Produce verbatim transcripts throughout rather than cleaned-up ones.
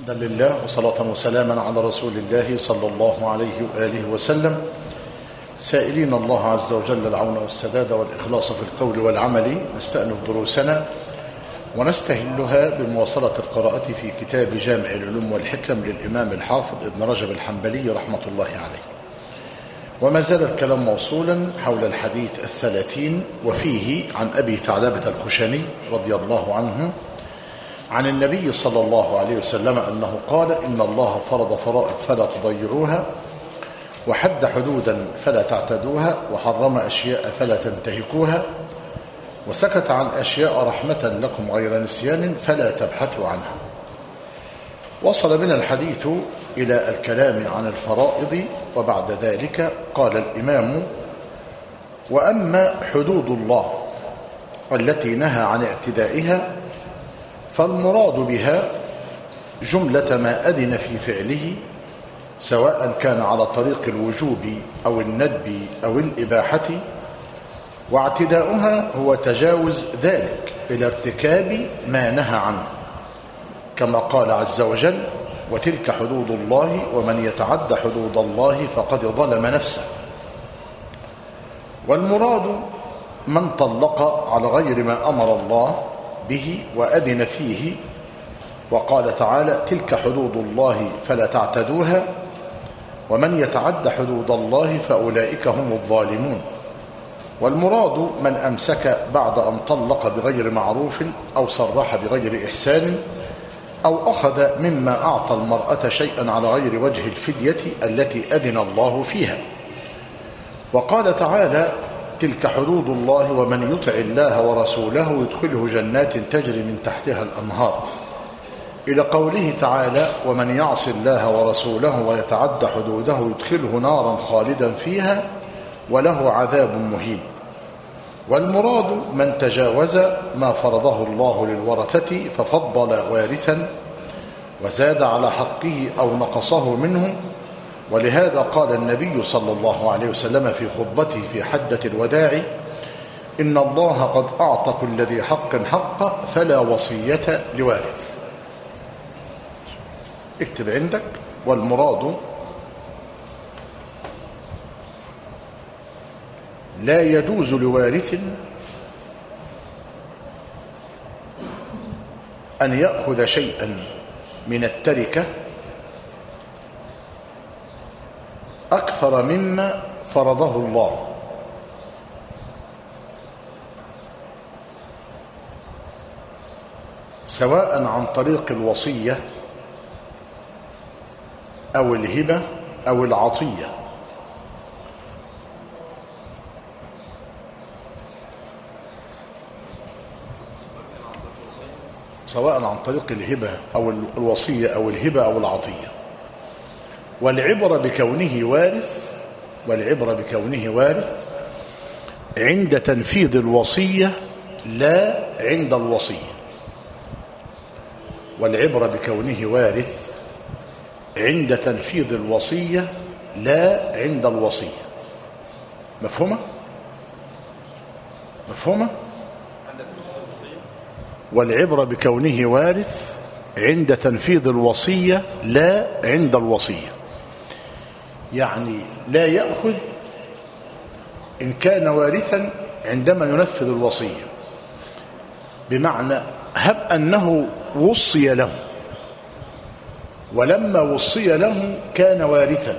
حمدا لله وصلاة وسلاما على رسول الله صلى الله عليه وآله وسلم، سائلين الله عز وجل العون والسداد والإخلاص في القول والعمل. نستأنف دروسنا ونستهلها بمواصلة القراءة في كتاب جامع العلوم والحكم للإمام الحافظ ابن رجب الحنبلي رحمة الله عليه، وما زال الكلام موصولا حول الحديث الثلاثين، وفيه عن أبي ثعلبة الخشني رضي الله عنه عن النبي صلى الله عليه وسلم أنه قال: إن الله فرض فرائض فلا تضيعوها، وحد حدودا فلا تعتدوها، وحرم أشياء فلا تنتهكوها، وسكت عن أشياء رحمة لكم غير نسيان فلا تبحثوا عنها. وصل بنا الحديث إلى الكلام عن الفرائض، وبعد ذلك قال الإمام: وأما حدود الله التي نهى عن اعتدائها فالمراد بها جملة ما أذن في فعله، سواء كان على طريق الوجوب أو الندب أو الإباحة، واعتداؤها هو تجاوز ذلك إلى ارتكاب ما نهى عنه، كما قال عز وجل: وتلك حدود الله ومن يتعد حدود الله فقد ظلم نفسه. والمراد من طلق على غير ما أمر الله به وأذن فيه، وقال تعالى: تلك حدود الله فلا تعتدوها ومن يتعد حدود الله فأولئك هم الظالمون. والمراد من أمسك بعد أن طلق بغير معروف أو صرح بغير إحسان أو أخذ مما أعطى المرأة شيئا على غير وجه الفدية التي أذن الله فيها. وقال تعالى: تلك حدود الله ومن يطع الله ورسوله يدخله جنات تجري من تحتها الأنهار، إلى قوله تعالى: ومن يعص الله ورسوله ويتعد حدوده يدخله نارا خالدا فيها وله عذاب مهين. والمراد من تجاوز ما فرضه الله للورثة ففضل وارثا وزاد على حقه أو نقصه منه. ولهذا قال النبي صلى الله عليه وسلم في خطبته في حجة الوداع: إن الله قد أعطى كل ذي حق حقه فلا وصية لوارث. اكتب عندك: والمراد لا يجوز لوارث أن يأخذ شيئا من التركة أكثر مما فرضه الله، سواء عن طريق الوصية أو الهبة أو العطية. سواء عن طريق الهبة أو الوصية أو الهبة أو العطية. والعبرة بكونه وارث والعبرة بكونه وارث عند تنفيذ الوصية لا عند الوصية. والعبرة بكونه وارث عند تنفيذ الوصية لا عند الوصية. مفهومة؟ مفهومة؟ والعبرة بكونه وارث عند تنفيذ الوصية لا عند الوصية، يعني لا يأخذ إن كان وارثا عندما ينفذ الوصية، بمعنى هب أنه وصي له، ولما وصي له كان وارثا،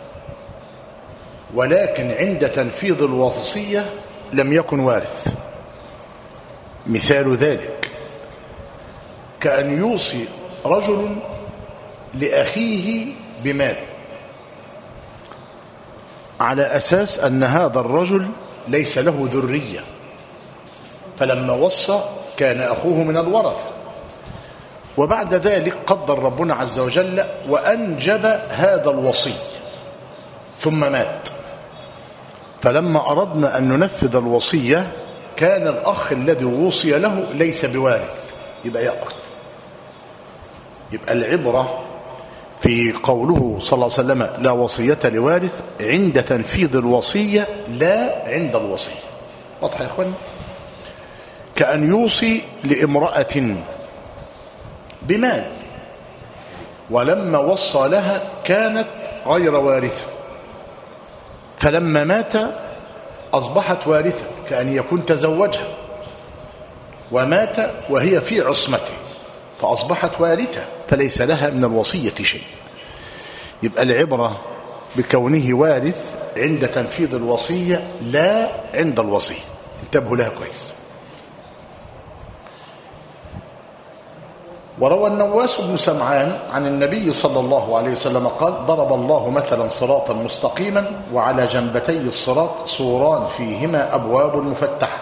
ولكن عند تنفيذ الوصية لم يكن وارث. مثال ذلك كأن يوصي رجل لأخيه بمال على أساس أن هذا الرجل ليس له ذرية، فلما وصى كان أخوه من الورثة، وبعد ذلك قدر ربنا عز وجل وأنجب هذا الوصي ثم مات، فلما أردنا أن ننفذ الوصية كان الأخ الذي وصي له ليس بوارث، يبقى يأخذ. يبقى العبرة في قوله صلى الله عليه وسلم: لا وصية لوارث عند تنفيذ الوصية لا عند الوصية. واضح يا إخواني؟ كأن يوصي لامرأة بمال ولما وصى لها كانت غير وارثة، فلما مات أصبحت وارثة كأن يكون تزوجها ومات وهي في عصمته فأصبحت وارثة فليس لها من الوصية شيء. يبقى العبرة بكونه وارث عند تنفيذ الوصية لا عند الوصية، انتبهوا لها كويس. وروى النواس بن سمعان عن النبي صلى الله عليه وسلم قال: ضرب الله مثلا صراطا مستقيما وعلى جنبتي الصراط سوران فيهما أبواب مفتحة،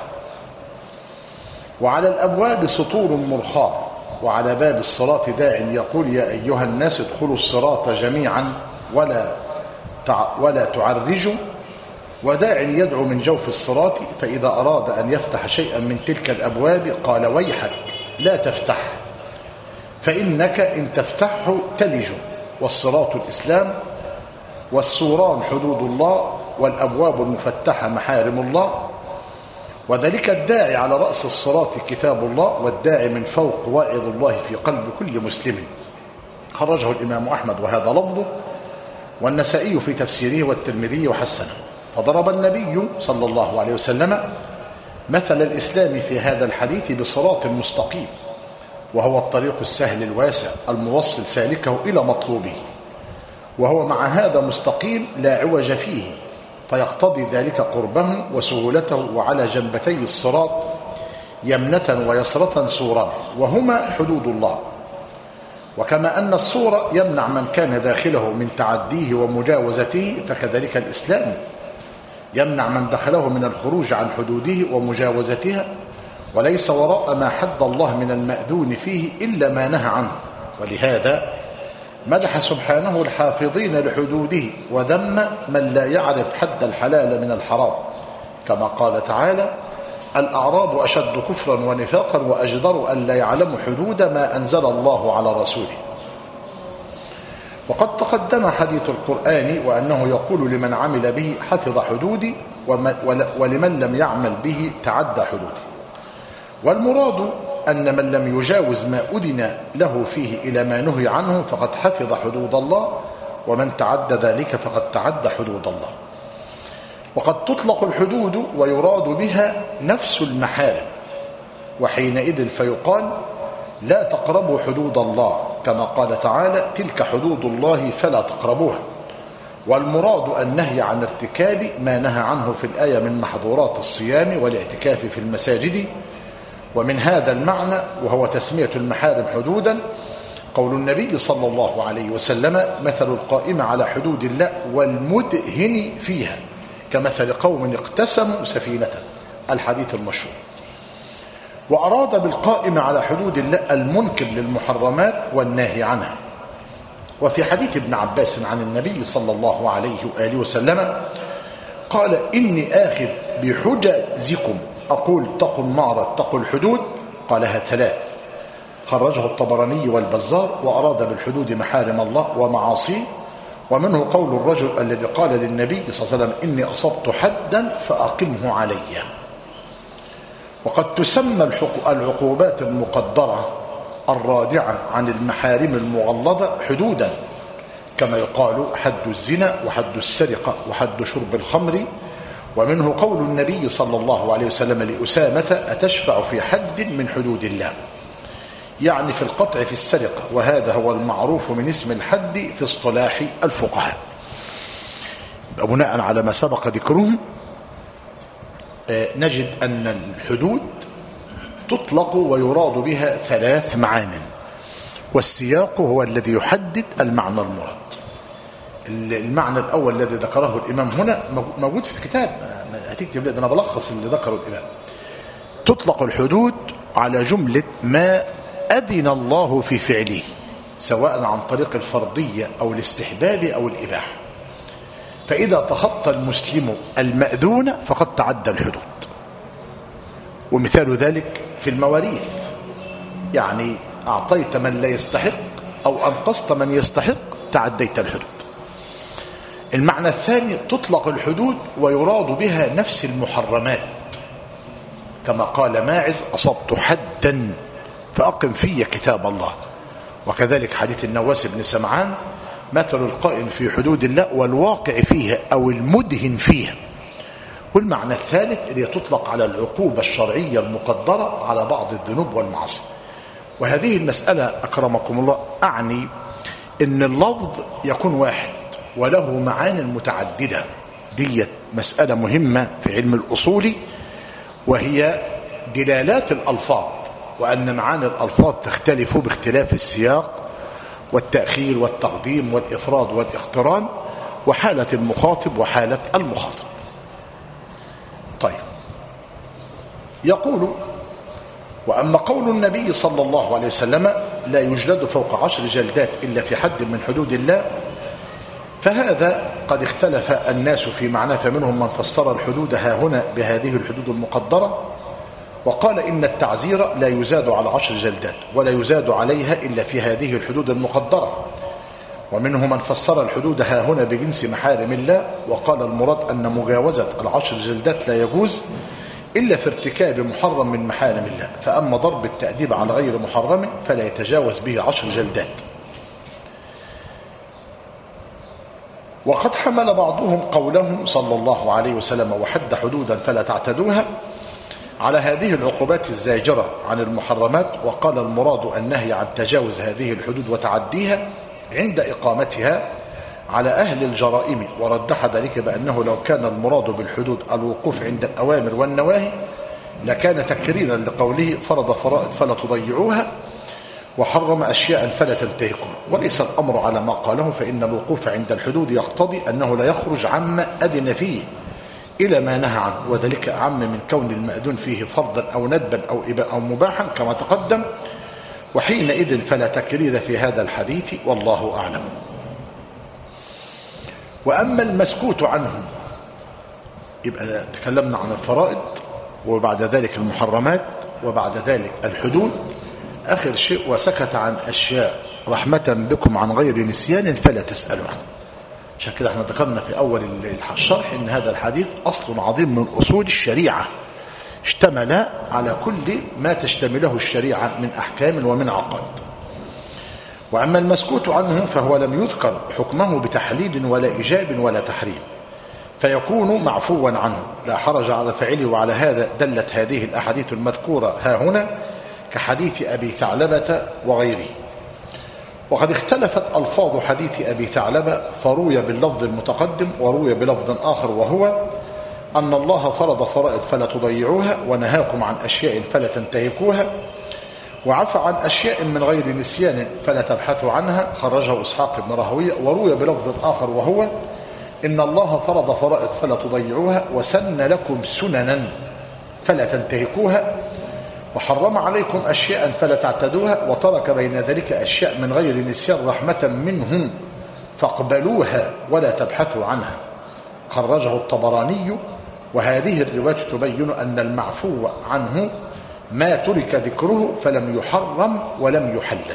وعلى الأبواب سطور مرخاة، وعلى باب الصراط داع يقول: يا أيها الناس ادخلوا الصراط جميعا ولا ولا تعرجوا، وداع يدعو من جوف الصراط، فإذا أراد أن يفتح شيئا من تلك الأبواب قال: ويحك لا تفتح، فإنك إن تفتحه تلج، والصراط الإسلام، والسوران حدود الله، والأبواب المفتحة محارم الله، وذلك الداعي على رأس الصراط كتاب الله، والداعي من فوق واعظ الله في قلب كل مسلم. خرجه الإمام أحمد وهذا لفظه، والنسائي في تفسيره والترمذي وحسنه. فضرب النبي صلى الله عليه وسلم مثل الإسلام في هذا الحديث بصراط مستقيم، وهو الطريق السهل الواسع الموصل سالكه إلى مطلوبه، وهو مع هذا مستقيم لا عوج فيه، فيقتضي ذلك قربه وسهولته. وعلى جنبتي الصراط يمنة ويسرة سوران، وهما حدود الله. وكما أن السور يمنع من كان داخله من تعديه ومجاوزته، فكذلك الإسلام يمنع من دخله من الخروج عن حدوده ومجاوزتها، وليس وراء ما حد الله من المأذون فيه إلا ما نهى عنه. ولهذا مدح سبحانه الحافظين لحدوده، وذم من لا يعرف حد الحلال من الحرام، كما قال تعالى: الأعراب أشد كفرا ونفاقا وأجدر أن لا يعلموا حدود ما أنزل الله على رسوله. وقد تقدم حديث القرآن وأنه يقول لمن عمل به حفظ حدودي، ولمن لم يعمل به تعدى حدودي. والمراد أن من لم يجاوز ما أذن له فيه إلى ما نهي عنه فقد حفظ حدود الله، ومن تعدى ذلك فقد تعدى حدود الله. وقد تطلق الحدود ويراد بها نفس المحارم، وحينئذ فيقال: لا تقربوا حدود الله، كما قال تعالى: تلك حدود الله فلا تقربوها. والمراد النهي عن ارتكاب ما نهى عنه في الآية من محظورات الصيام والاعتكاف في المساجد. ومن هذا المعنى وهو تسمية المحارم حدودا قول النبي صلى الله عليه وسلم: مثل القائم على حدود الله والمدهن فيها كمثل قوم اقتسموا سفينة، الحديث المشهور. وأراد بالقائم على حدود الله المنكر للمحرمات والناهي عنها. وفي حديث ابن عباس عن النبي صلى الله عليه وآله وسلم قال: إني آخذ بحجزكم، أقول اتقوا النار اتقوا الحدود، قالها ثلاث. خرجه الطبراني والبزار. وأراد بالحدود محارم الله ومعاصيه. ومنه قول الرجل الذي قال للنبي صلى الله عليه وسلم: إني أصبت حدا فأقمه علي. وقد تسمى العقوبات المقدرة الرادعة عن المحارم المغلظة حدودا، كما يقال حد الزنا وحد السرقة وحد شرب الخمر. ومنه قول النبي صلى الله عليه وسلم لأسامة: أتشفع في حد من حدود الله، يعني في القطع في السرقة، وهذا هو المعروف من اسم الحد في اصطلاح الفقهاء. بناء على ما سبق ذكره نجد أن الحدود تطلق ويراد بها ثلاث معان، والسياق هو الذي يحدد المعنى المراد. المعنى الأول الذي ذكره الإمام هنا موجود في الكتاب، هتكتب لي أنا بلخص اللي ذكره الإمام. تطلق الحدود على جملة ما أذن الله في فعله، سواء عن طريق الفرضية أو الاستحباب أو الإباحة. فإذا تخطى المسلم المأذون فقد تعدى الحدود. ومثال ذلك في المواريث، يعني أعطيت من لا يستحق أو أنقصت من يستحق تعديت الحدود. المعنى الثاني: تطلق الحدود ويراد بها نفس المحرمات، كما قال ماعز: أصبت حدا فأقم في كتاب الله. وكذلك حديث النواس بن سمعان: مثل القائم في حدود الله والواقع فيها أو المدهن فيها. والمعنى الثالث اللي تطلق على العقوبة الشرعية المقدرة على بعض الذنوب والمعاصي. وهذه المسألة أكرمكم الله أعني إن اللفظ يكون واحد وله معاني متعددة، دي مسألة مهمة في علم الأصول، وهي دلالات الألفاظ، وأن معاني الألفاظ تختلف باختلاف السياق والتأخير والتقديم والإفراد والاقتران وحالة المخاطب وحالة المخاطب. طيب، يقول: وأما قول النبي صلى الله عليه وسلم: لا يجلد فوق عشر جلدات إلا في حد من حدود الله، فهذا قد اختلف الناس في معناه، فمنهم من فسر الحدود ها هنا بهذه الحدود المقدرة، وقال إن التعزير لا يزاد على عشر جلدات ولا يزاد عليها إلا في هذه الحدود المقدرة. ومنهم من فسر الحدود ها هنا بجنس محارم الله، وقال المراد أن مجاوزة العشر جلدات لا يجوز إلا في ارتكاب محرم من محارم الله، فأما ضرب التأديب على غير محرم فلا يتجاوز به عشر جلدات. وقد حمل بعضهم قولهم صلى الله عليه وسلم: وحد حدودا فلا تعتدوها، على هذه العقوبات الزاجرة عن المحرمات، وقال المراد النهي عن تجاوز هذه الحدود وتعديها عند إقامتها على أهل الجرائم، ورجح ذلك بأنه لو كان المراد بالحدود الوقوف عند الأوامر والنواهي لكان تكريرا لقوله: فرض فرائض فلا تضيعوها، وحرم أشياء فلا تنتهكوها. وليس الأمر على ما قاله، فإن الوقوف عند الحدود يقتضي أنه لا يخرج عما أذن فيه إلى ما نهى عنه، وذلك أعم من كون المأذون فيه فرضا أو ندبا أو إباء أو مباحا كما تقدم، وحينئذ فلا تكرير في هذا الحديث، والله أعلم. وأما المسكوت عنه، يبقى تكلمنا عن الفرائض، وبعد ذلك المحرمات، وبعد ذلك الحدود، آخر شيء وسكت عن أشياء رحمة بكم عن غير نسيان فلا تسألوا عنه. عشان كده احنا ذكرنا في أول الشرح إن هذا الحديث أصل عظيم من أصول الشريعة، اشتمل على كل ما تشتمله الشريعة من أحكام ومن عقائد. وأما المسكوت عنه فهو لم يذكر حكمه بتحليل ولا إيجاب ولا تحريم، فيكون معفوا عنه لا حرج على فعله. وعلى هذا دلت هذه الأحاديث المذكورة ها هنا كحديث أبي ثعلبة وغيره. وقد اختلفت ألفاظ حديث أبي ثعلبة، فروي باللفظ المتقدم وروي بلفظ آخر، وهو أن الله فرض فرائض فلا تضيعوها، ونهاكم عن أشياء فلا تنتهكوها، وعفى عن أشياء من غير نسيان فلا تبحثوا عنها، خرجه إسحاق بن راهويه. وروي بلفظ آخر وهو إن الله فرض فرائض فلا تضيعوها، وسن لكم سننا فلا تنتهكوها، وحرم عليكم أشياء فلا تعتدوها، وترك بين ذلك أشياء من غير نسيان رحمة منهم فاقبلوها ولا تبحثوا عنها، خرجه الطبراني. وهذه الرواية تبين أن المعفو عنه ما ترك ذكره فلم يحرم ولم يحلل.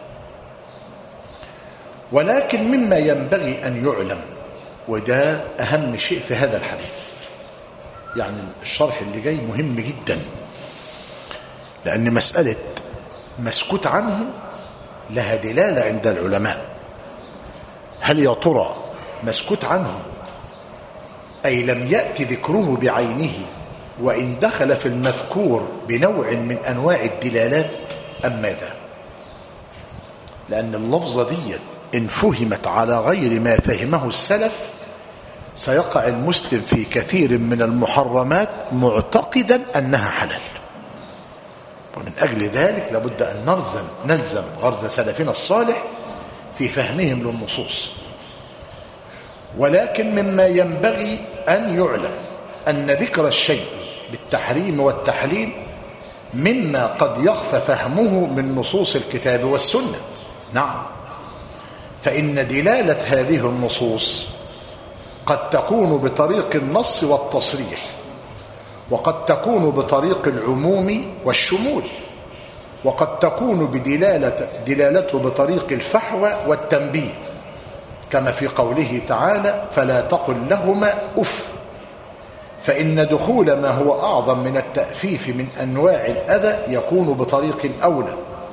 ولكن مما ينبغي أن يعلم، وده أهم شيء في هذا الحديث، يعني الشرح اللي جاي مهم جدا، لأن مسألة مسكوت عنه لها دلالة عند العلماء. هل يا ترى مسكوت عنه أي لم يأتي ذكره بعينه، وإن دخل في المذكور بنوع من أنواع الدلالات، أم ماذا؟ لأن اللفظة دي إن فهمت على غير ما فهمه السلف سيقع المسلم في كثير من المحرمات معتقدا أنها حلال. ومن أجل ذلك لابد أن نلزم نلزم غرز سلفنا الصالح في فهمهم للنصوص. ولكن مما ينبغي أن يعلم أن ذكر الشيء بالتحريم والتحليل مما قد يخفى فهمه من نصوص الكتاب والسنة. نعم، فإن دلالة هذه النصوص قد تكون بطريق النص والتصريح، وقد تكون بطريق العموم والشمول، وقد تكون بدلالة دلالته بطريق الفحوى والتنبيه، كما في قوله تعالى: فلا تقل لهما أف، فإن دخول ما هو أعظم من التأفيف من أنواع الأذى يكون بطريق الأولى،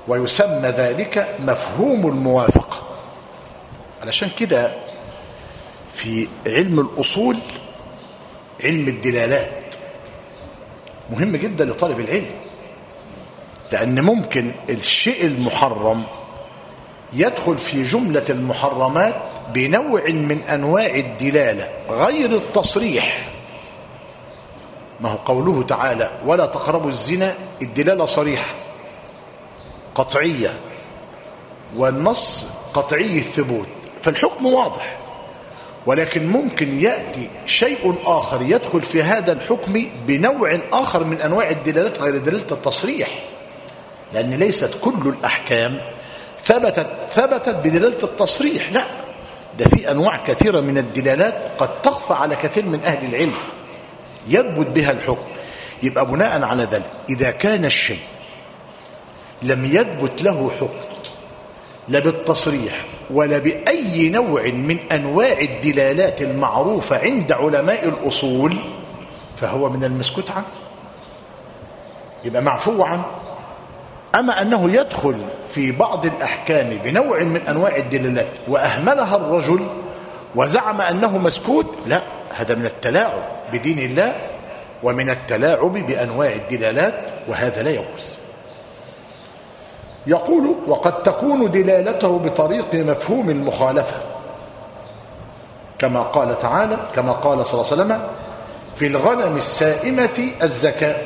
ويسمى ذلك مفهوم الموافقة. علشان كده في علم الأصول علم الدلالات مهم جدا لطالب العلم، لأن ممكن الشيء المحرم يدخل في جملة المحرمات بنوع من أنواع الدلالة غير التصريح. ما هو قوله تعالى ولا تقربوا الزنا، الدلالة صريحة قطعية، والنص قطعي الثبوت، فالحكم واضح. ولكن ممكن يأتي شيء آخر يدخل في هذا الحكم بنوع آخر من أنواع الدلالات غير دلالة التصريح، لأن ليست كل الأحكام ثبتت ثبتت بدلالة التصريح، لا، ده في أنواع كثيرة من الدلالات قد تخفى على كثير من أهل العلم يثبت بها الحكم. يبقى بناء على ذلك إذا كان الشيء لم يثبت له حكم لا بالتصريح ولا بأي نوع من أنواع الدلالات المعروفة عند علماء الأصول فهو من المسكوت عنه، يبقى معفو عنه. أما أنه يدخل في بعض الأحكام بنوع من أنواع الدلالات وأهملها الرجل وزعم أنه مسكوت، لا، هذا من التلاعب بدين الله ومن التلاعب بأنواع الدلالات، وهذا لا يجوز. يقول وقد تكون دلالته بطريق مفهوم المخالفة، كما قال تعالى كما قال صلى الله عليه وسلم في الغنم السائمة الزكاة،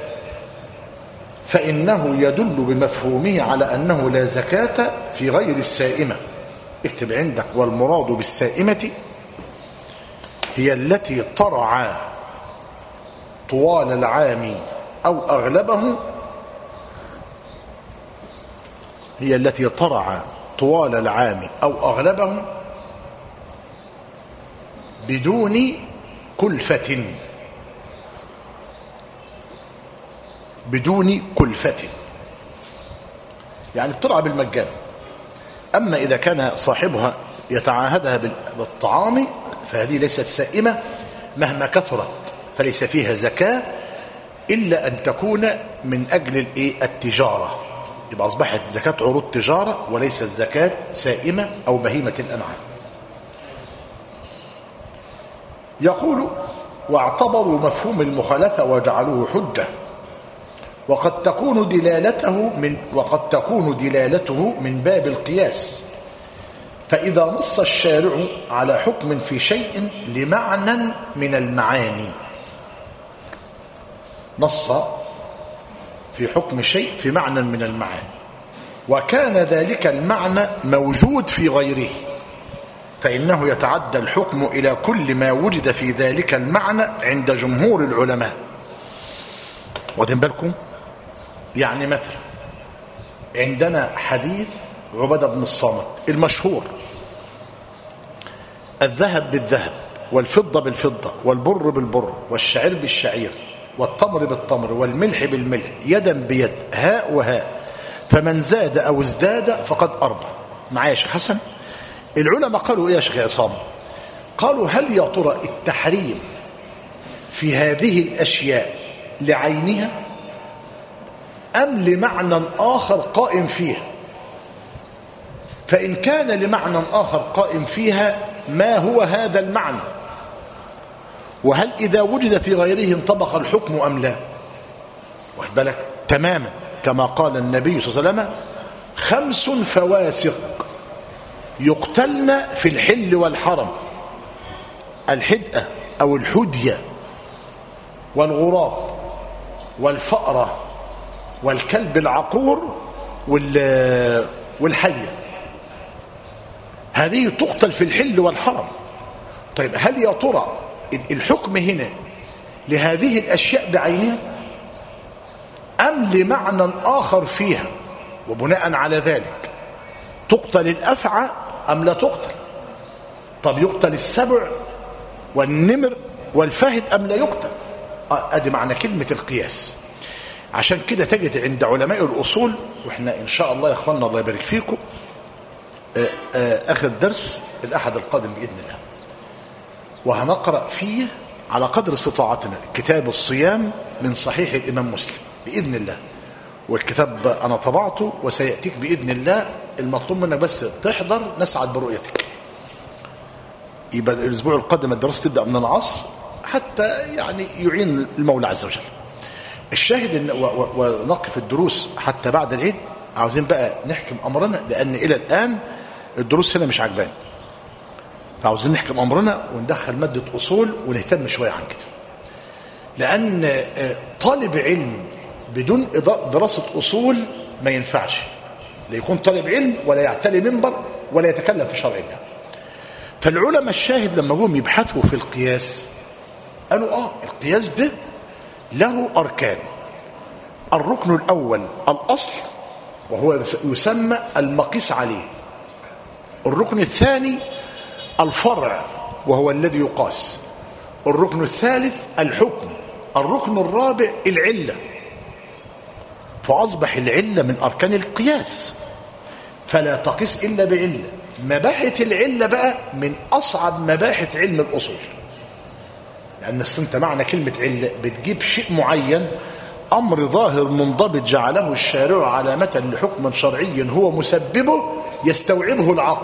فإنه يدل بمفهومه على أنه لا زكاة في غير السائمة. اكتب عندك والمراد بالسائمة هي التي ترعى طوال العام أو أغلبه هي التي ترعى طوال العام أو أغلبه بدون كلفة بدون كلفة، يعني بترعى بالمجان. أما إذا كان صاحبها يتعاهدها بالطعام فهذه ليست سائمة مهما كثرت، فليس فيها زكاة إلا أن تكون من أجل التجارة، يبقى أصبحت زكاة عروض تجارة وليست زكاة سائمة أو بهيمة الأنعام. يقول واعتبروا مفهوم المخالفة وجعلوه حجة، وقد تكون دلالته من وقد تكون دلالته من باب القياس، فإذا نص الشارع على حكم في شيء لمعنى من المعاني، نص في حكم شيء في معنى من المعاني وكان ذلك المعنى موجود في غيره، فإنه يتعدى الحكم إلى كل ما وجد في ذلك المعنى عند جمهور العلماء. واخدين بالكم؟ يعني مثلا عندنا حديث عبادة بن الصامت المشهور الذهب بالذهب والفضة بالفضة والبر بالبر والشعير بالشعير والتمر بالتمر والملح بالملح يدا بيد هاء وهاء، فمن زاد أو ازداد فقد أربع. معايا يا شيخ حسن؟ العلماء قالوا إيه يا شيخ عصام؟ قالوا هل يا ترى التحريم في هذه الأشياء لعينها أم لمعنى آخر قائم فيها؟ فإن كان لمعنى آخر قائم فيها ما هو هذا المعنى؟ وهل إذا وجد في غيره انطبق الحكم أم لا؟ واخد بالك؟ تماما كما قال النبي صلى الله عليه وسلم خمس فواسق يقتلن في الحل والحرم: الحدأة أو الحدية والغراب والفأرة والكلب العقور والحية، هذه تقتل في الحل والحرم. طيب هل يا ترى الحكم هنا لهذه الأشياء بعينها أم لمعنى آخر فيها؟ وبناء على ذلك تقتل الأفعى أم لا تقتل؟ طب يقتل السبع والنمر والفهد أم لا يقتل؟ أدي معنى كلمة القياس. عشان كده تجد عند علماء الأصول، وإحنا إن شاء الله يا أخوانا الله يبارك فيكم آخر درس الأحد القادم بإذن الله، وهنقرأ فيه على قدر استطاعتنا كتاب الصيام من صحيح الإمام مسلم بإذن الله، والكتاب أنا طبعته وسيأتيك بإذن الله، المطلوب منك بس تحضر نسعد برؤيتك. يبقى الأسبوع القادم الدراسة تبدأ من العصر حتى يعني يعين المولى عز وجل. الشاهد إن ونقف الدروس حتى بعد العيد. عاوزين بقى نحكم أمرنا، لأن إلى الآن الدروس هنا مش عجباني، فعاوزين نحكم أمرنا وندخل مادة أصول ونهتم شوية عن كده. لأن طالب علم بدون دراسة أصول ما ينفعش، لا يكون طالب علم ولا يعتلي منبر ولا يتكلم في شرع الله. فالعلماء الشاهد لما جم يبحثوا في القياس قالوا آه القياس ده له أركان. الركن الأول الأصل وهو يسمى المقيس عليه. الركن الثاني الفرع وهو الذي يقاس. الركن الثالث الحكم. الركن الرابع العلة. فأصبح العلة من أركان القياس، فلا تقيس إلا بعلة. مباحث العلة بقى من أصعب مباحث علم الأصول، لأن انت معنى كلمة علة بتجيب شيء معين، أمر ظاهر منضبط جعله الشارع علامة لحكم شرعي هو مسببه يستوعبه العقل.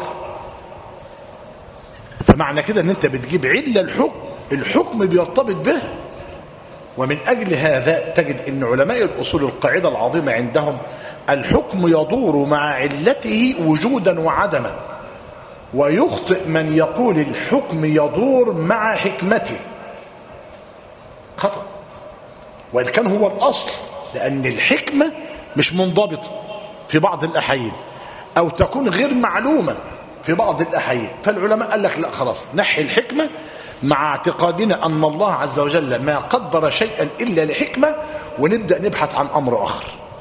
فمعنى كده أن أنت بتجيب علة الحكم، الحكم بيرتبط به. ومن أجل هذا تجد أن علماء الأصول القاعدة العظيمة عندهم الحكم يدور مع علته وجودا وعدما، ويخطئ من يقول الحكم يدور مع حكمته، خطأ. وإن كان هو الأصل، لأن الحكمة مش منضبطة في بعض الأحيان أو تكون غير معلومة في بعض الأحيان. فالعلماء قال لك لا خلاص نحي الحكمة مع اعتقادنا أن الله عز وجل ما قدر شيئا إلا لحكمة، ونبدأ نبحث عن أمر آخر.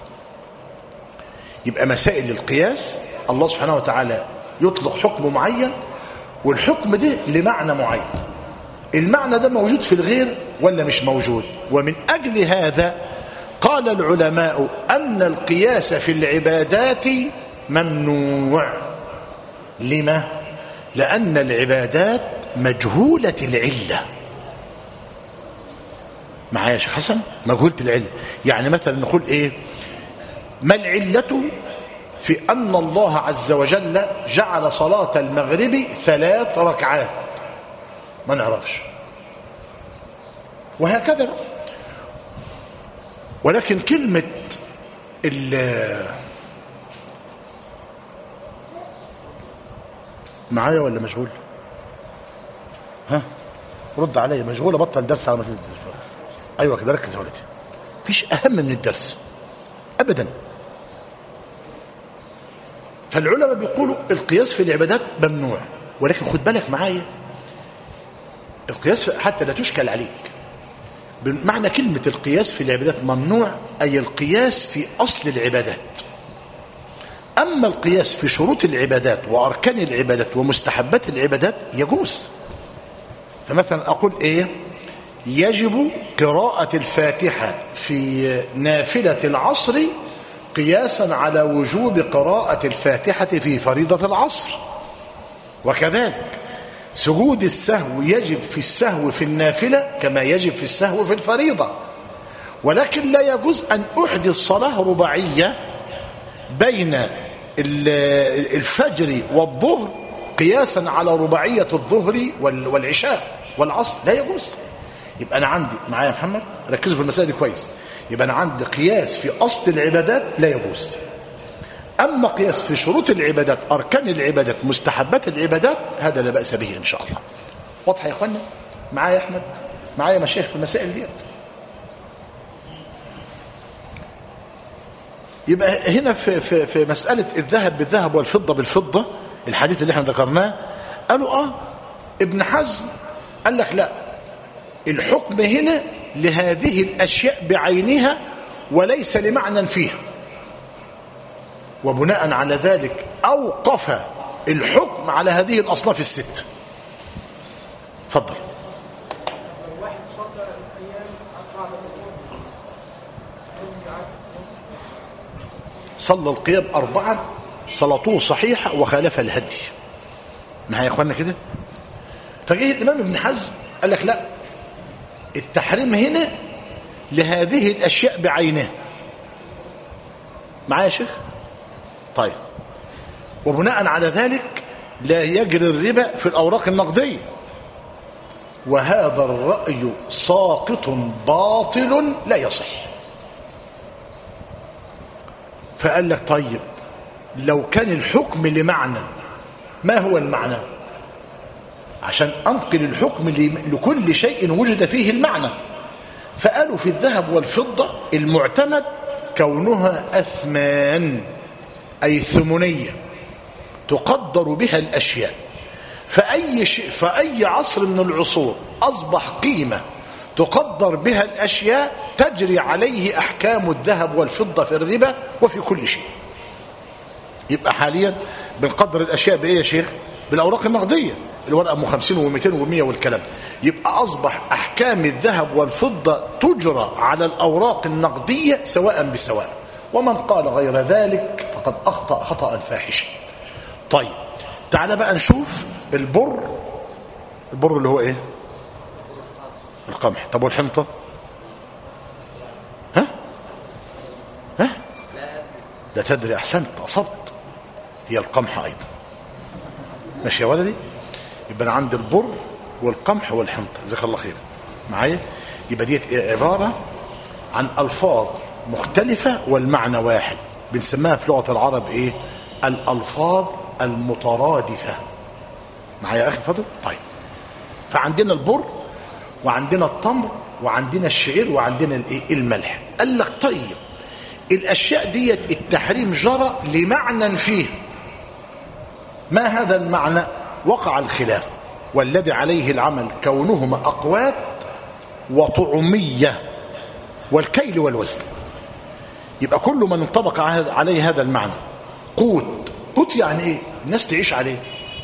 يبقى مسائل القياس الله سبحانه وتعالى يطلق حكم معين، والحكم ده لمعنى معين. المعنى ده موجود في الغير ولا مش موجود؟ ومن أجل هذا قال العلماء أن القياس في العبادات ممنوع. لما؟ لأن العبادات مجهولة العلة. معايا يا شيخ حسن؟ مجهولة العلة. يعني مثلا نقول إيه؟ ما العلة في أن الله عز وجل جعل صلاة المغرب ثلاث ركعات؟ ما نعرفش. وهكذا. ولكن كلمة معايا ولا مشغول؟ ها رد علي. مشغول ابطل درس على مثل. ايوه كده ركز يا ولدي. مفيش اهم من الدرس ابدا. فالعلماء بيقولوا القياس في العبادات ممنوع، ولكن خد بالك معايا، القياس حتى لا تشكل عليك. بمعنى كلمة القياس في العبادات ممنوع أي القياس في أصل العبادات. أما القياس في شروط العبادات وأركان العبادات ومستحبات العبادات يجوز. فمثلا أقول إيه؟ يجب قراءة الفاتحة في نافلة العصر قياسا على وجوب قراءة الفاتحة في فريضة العصر. وكذلك سجود السهو يجب في السهو في النافلة كما يجب في السهو في الفريضة. ولكن لا يجوز أن أحدث صلاة رباعية بين الفجر والظهر قياسا على رباعية الظهر والعشاء والعصر، لا يجوز. يبقى أنا عندي معايا محمد ركزوا في المسائل دي كويس. يبقى أنا عندي قياس في أصل العبادات لا يجوز. أما قياس في شروط العبادات أركان العبادات مستحبات العبادات هذا لا بأس به إن شاء الله. واضح يا إخوانا؟ معايا أحمد؟ معايا مشايخ في المسائل ديت. يبقى هنا في, في, في مسألة الذهب بالذهب والفضة بالفضة الحديث اللي احنا ذكرناه قالوا آه ابن حزم قال لك لا، الحكم هنا لهذه الأشياء بعينها وليس لمعنى فيها، وبناء على ذلك أوقف الحكم على هذه الأصناف الست. تفضل. صلى القيام أربعا صلاته صحيحة وخالف الهدي. معايا يا إخوانا كده؟ فجه الإمام ابن حزم قال لك لا، التحريم هنا لهذه الأشياء بعينها معايا يا شيخ؟ طيب، وبناء على ذلك لا يجري الربا في الأوراق النقدية، وهذا الرأي ساقط باطل لا يصح. فقال لك طيب لو كان الحكم لمعنى، ما هو المعنى؟ عشان أنقل الحكم لكل شيء وجد فيه المعنى. فقالوا في الذهب والفضة المعتمد كونها أثمان، أي ثمنية تقدر بها الأشياء. فأي شيء فأي عصر من العصور أصبح قيمة تقدر بها الأشياء تجري عليه أحكام الذهب والفضة في الربا وفي كل شيء. يبقى حاليا بنقدر الأشياء بإيه يا شيخ؟ بالأوراق النقدية، الورقة أم خمسين ومئتين ومية والكلام. يبقى أصبح أحكام الذهب والفضة تجرى على الأوراق النقدية سواء بسواء، ومن قال غير ذلك فقد أخطأ خطأ فاحشا. طيب تعال بقى نشوف البر. البر اللي هو إيه؟ القمح. طب والحنطة؟ ها؟ ها؟ لا تدري، أحسنت، أصبت، هي القمح أيضا. ماشي يا ولدي؟ يبقى أنا عندي البر والقمح والحنطة، جزاك الله خير معايا. يبقى ديت عبارة عن ألفاظ مختلفة والمعنى واحد، بنسميها في لغة العرب إيه؟ الألفاظ المترادفة. معايا يا أخي فضل؟ طيب، فعندنا البر وعندنا التمر وعندنا الشعير وعندنا الإيه؟ الملح. قال لك طيب الأشياء ديت التحريم جرى لمعنى فيه، ما هذا المعنى؟ وقع الخلاف، والذي عليه العمل كونهما أقوات وطعمية والكيل والوزن. يبقى كل من انطبق عليه هذا المعنى قوت. قوت يعني ايه؟ الناس تعيش عليه.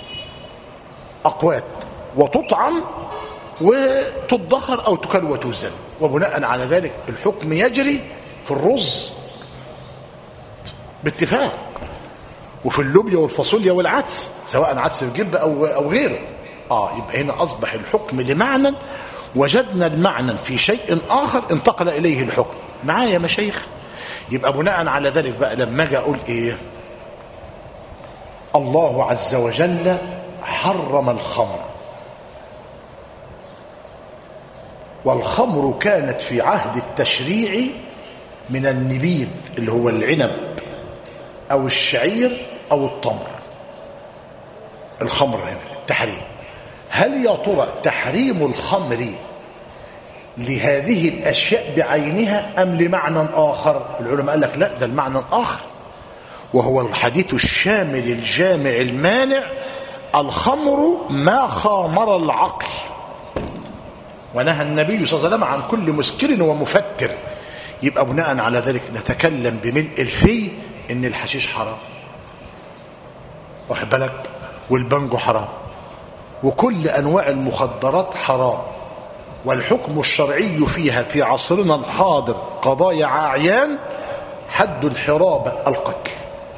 أقوات وتطعم وتدخر أو تكل وتوزن. وبناء على ذلك الحكم يجري في الرز باتفاق، وفي اللوبيا والفاصوليا والعدس، سواء عدس الجبة أو أو غيره. آه يبقى هنا أصبح الحكم لمعنى، وجدنا المعنى في شيء آخر انتقل إليه الحكم. معايا يا مشايخ؟ يبقى بناء على ذلك بقى لما أجي أقول إيه؟ الله عز وجل حرم الخمر، والخمر كانت في عهد التشريع من النبيذ اللي هو العنب أو الشعير أو التمر. الخمر هنا التحريم. هل يا ترى تحريم الخمر لهذه الأشياء بعينها أم لمعنى آخر؟ العلماء قال لك لا، ده المعنى الآخر، وهو الحديث الشامل الجامع المانع: الخمر ما خامر العقل. ونهى النبي صلى الله عليه وسلم عن كل مسكر ومفتر. يبقى بناء على ذلك نتكلم بملء الفي ان الحشيش حرام، واخد بالك، والبنجو حرام، وكل انواع المخدرات حرام، والحكم الشرعي فيها في عصرنا الحاضر قضايا اعيان حد الحرابة القتل.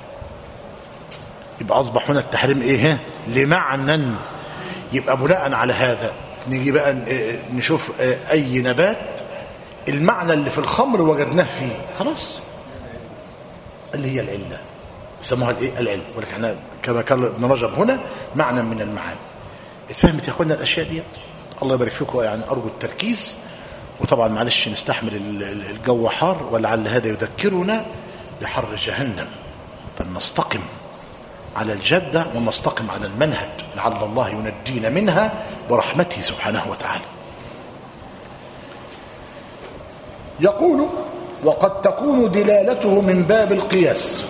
يبقى اصبح هنا التحريم ايه؟ لمعنى. يبقى بناء على هذا نيجي بقى نشوف اي نبات المعنى اللي في الخمر وجدناه فيه، خلاص، اللي هي العله يسموها الايه؟ العله. ولكن احنا كما قال ابن رجب هنا معنى من المعاني. اتفهمت يا اخوانا الاشياء ديت؟ الله يبارك فيكم، يعني ارجو التركيز. وطبعا معلش نستحمل الجو حار، ولعل هذا يذكرنا بحر جهنم، فلنستقم على الجدة ونستقم على المنهج لعل الله ينجينا منها برحمته سبحانه وتعالى. يقول: وقد تكون دلالته من باب القياس،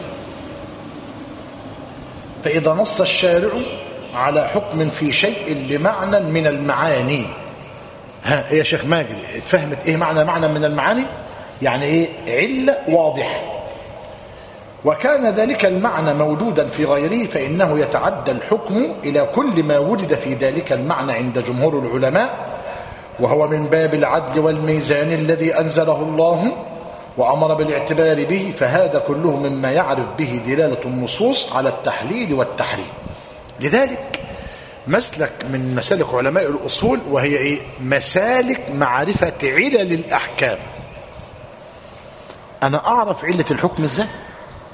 فإذا نص الشارع على حكم في شيء لمعنى من المعاني. ها ايه يا شيخ ماجد؟ اتفهمت ايه معنى معنى من المعاني؟ يعني ايه؟ علة واضحة، وكان ذلك المعنى موجودا في غيره فإنه يتعدى الحكم إلى كل ما وجد في ذلك المعنى عند جمهور العلماء، وهو من باب العدل والميزان الذي أنزله الله وأمر بالاعتبار به. فهذا كله مما يعرف به دلالة النصوص على التحليل والتحريم. لذلك مسلك من مسالك علماء الأصول، وهي إيه؟ مسالك معرفة علل الأحكام. أنا أعرف علة الحكم إزاي؟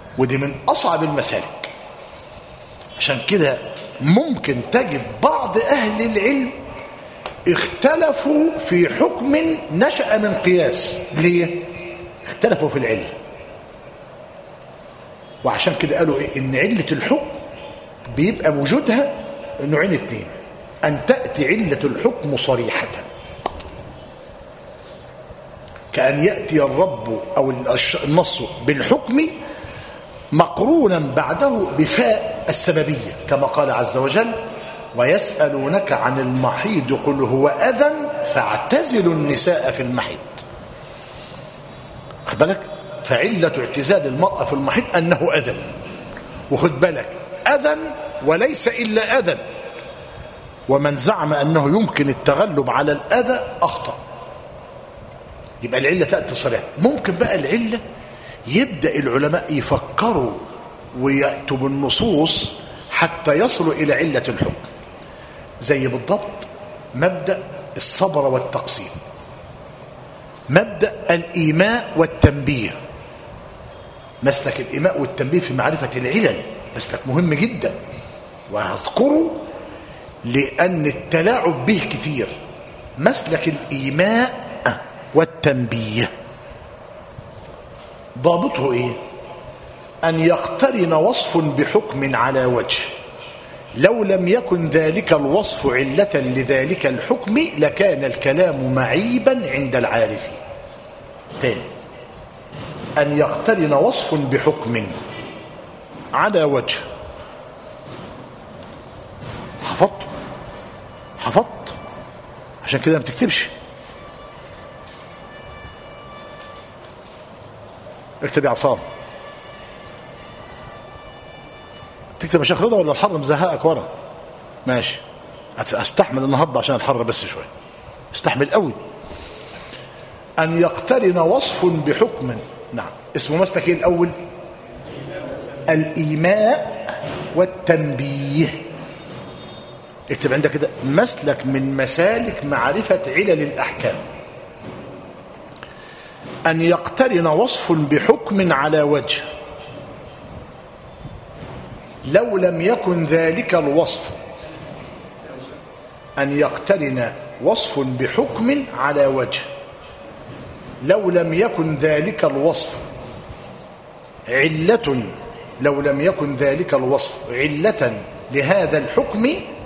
ودي من أصعب المسالك. عشان كده ممكن تجد بعض أهل العلم اختلفوا في حكم نشأ من قياس. ليه؟ اختلفوا في العلة، وعشان كده قالوا إيه؟ إن علة الحكم بيبقى وجودها نوعين اثنين: أن تأتي علة الحكم صريحة، كأن يأتي الرب أو النص بالحكم مقرونا بعده بفاء السببية، كما قال عز وجل: ويسألونك عن المحيض قل هو أذى فاعتزلوا النساء في المحيض. خد بالك؟ فعلة اعتزال المرأة في المحيض أنه أذى، وخد بالك أذى وليس إلا أذى، ومن زعم أنه يمكن التغلب على الأذى أخطأ. يبقى العلة تأتي صريحة. ممكن بقى العلة يبدأ العلماء يفكروا ويأتوا بالنصوص حتى يصلوا إلى علة الحكم، زي بالضبط مبدأ الصبر والتقسيم، مبدأ الإيماء والتنبيه. مسلك الإيماء والتنبيه في معرفة العلل مسلك مهم جدا، وهذكره لأن التلاعب به كتير. مسلك الإيماء والتنبيه ضابطه إيه؟ أن يقترن وصف بحكم على وجه، لو لم يكن ذلك الوصف علة لذلك الحكم لكان الكلام معيبا عند العارفين. تاني، أن يقترن وصف بحكم على وجه. حفظت حفظت عشان كده ما بتكتبش. اكتب يا عصام. تكتب يا شيخ رضا ولا الحر مزهقك ورا؟ ماشي، استحمل النهارده عشان الحر بس شويه، استحمل قوي. أن يقترن وصف بحكم. نعم، اسمه مسلك ايه الأول؟ الإيماء والتنبيه. اكتب عندك كده: مسلك من مسالك معرفة علل الأحكام. أن يقترن وصف بحكم على وجه، لو لم يكن ذلك الوصف. أن يقترن وصف بحكم على وجه، لو لم يكن ذلك الوصف علة لو لم يكن ذلك الوصف علة لهذا الحكم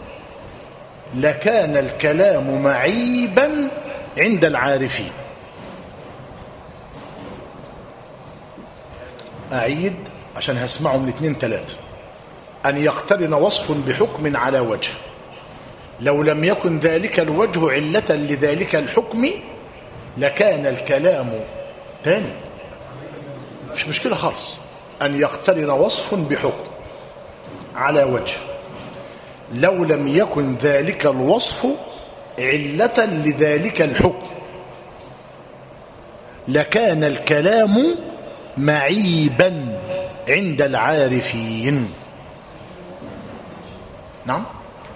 لكان الكلام معيبا عند العارفين. أعيد عشان هسمعه من اثنين ثلاثة. أن يقترن وصف بحكم على وجه، لو لم يكن ذلك الوجه علة لذلك الحكم لكان الكلام تاني، مش مشكلة خالص. أن يقترن وصف بحكم على وجه، لو لم يكن ذلك الوصف علة لذلك الحكم لكان الكلام معيبا عند العارفين. نعم،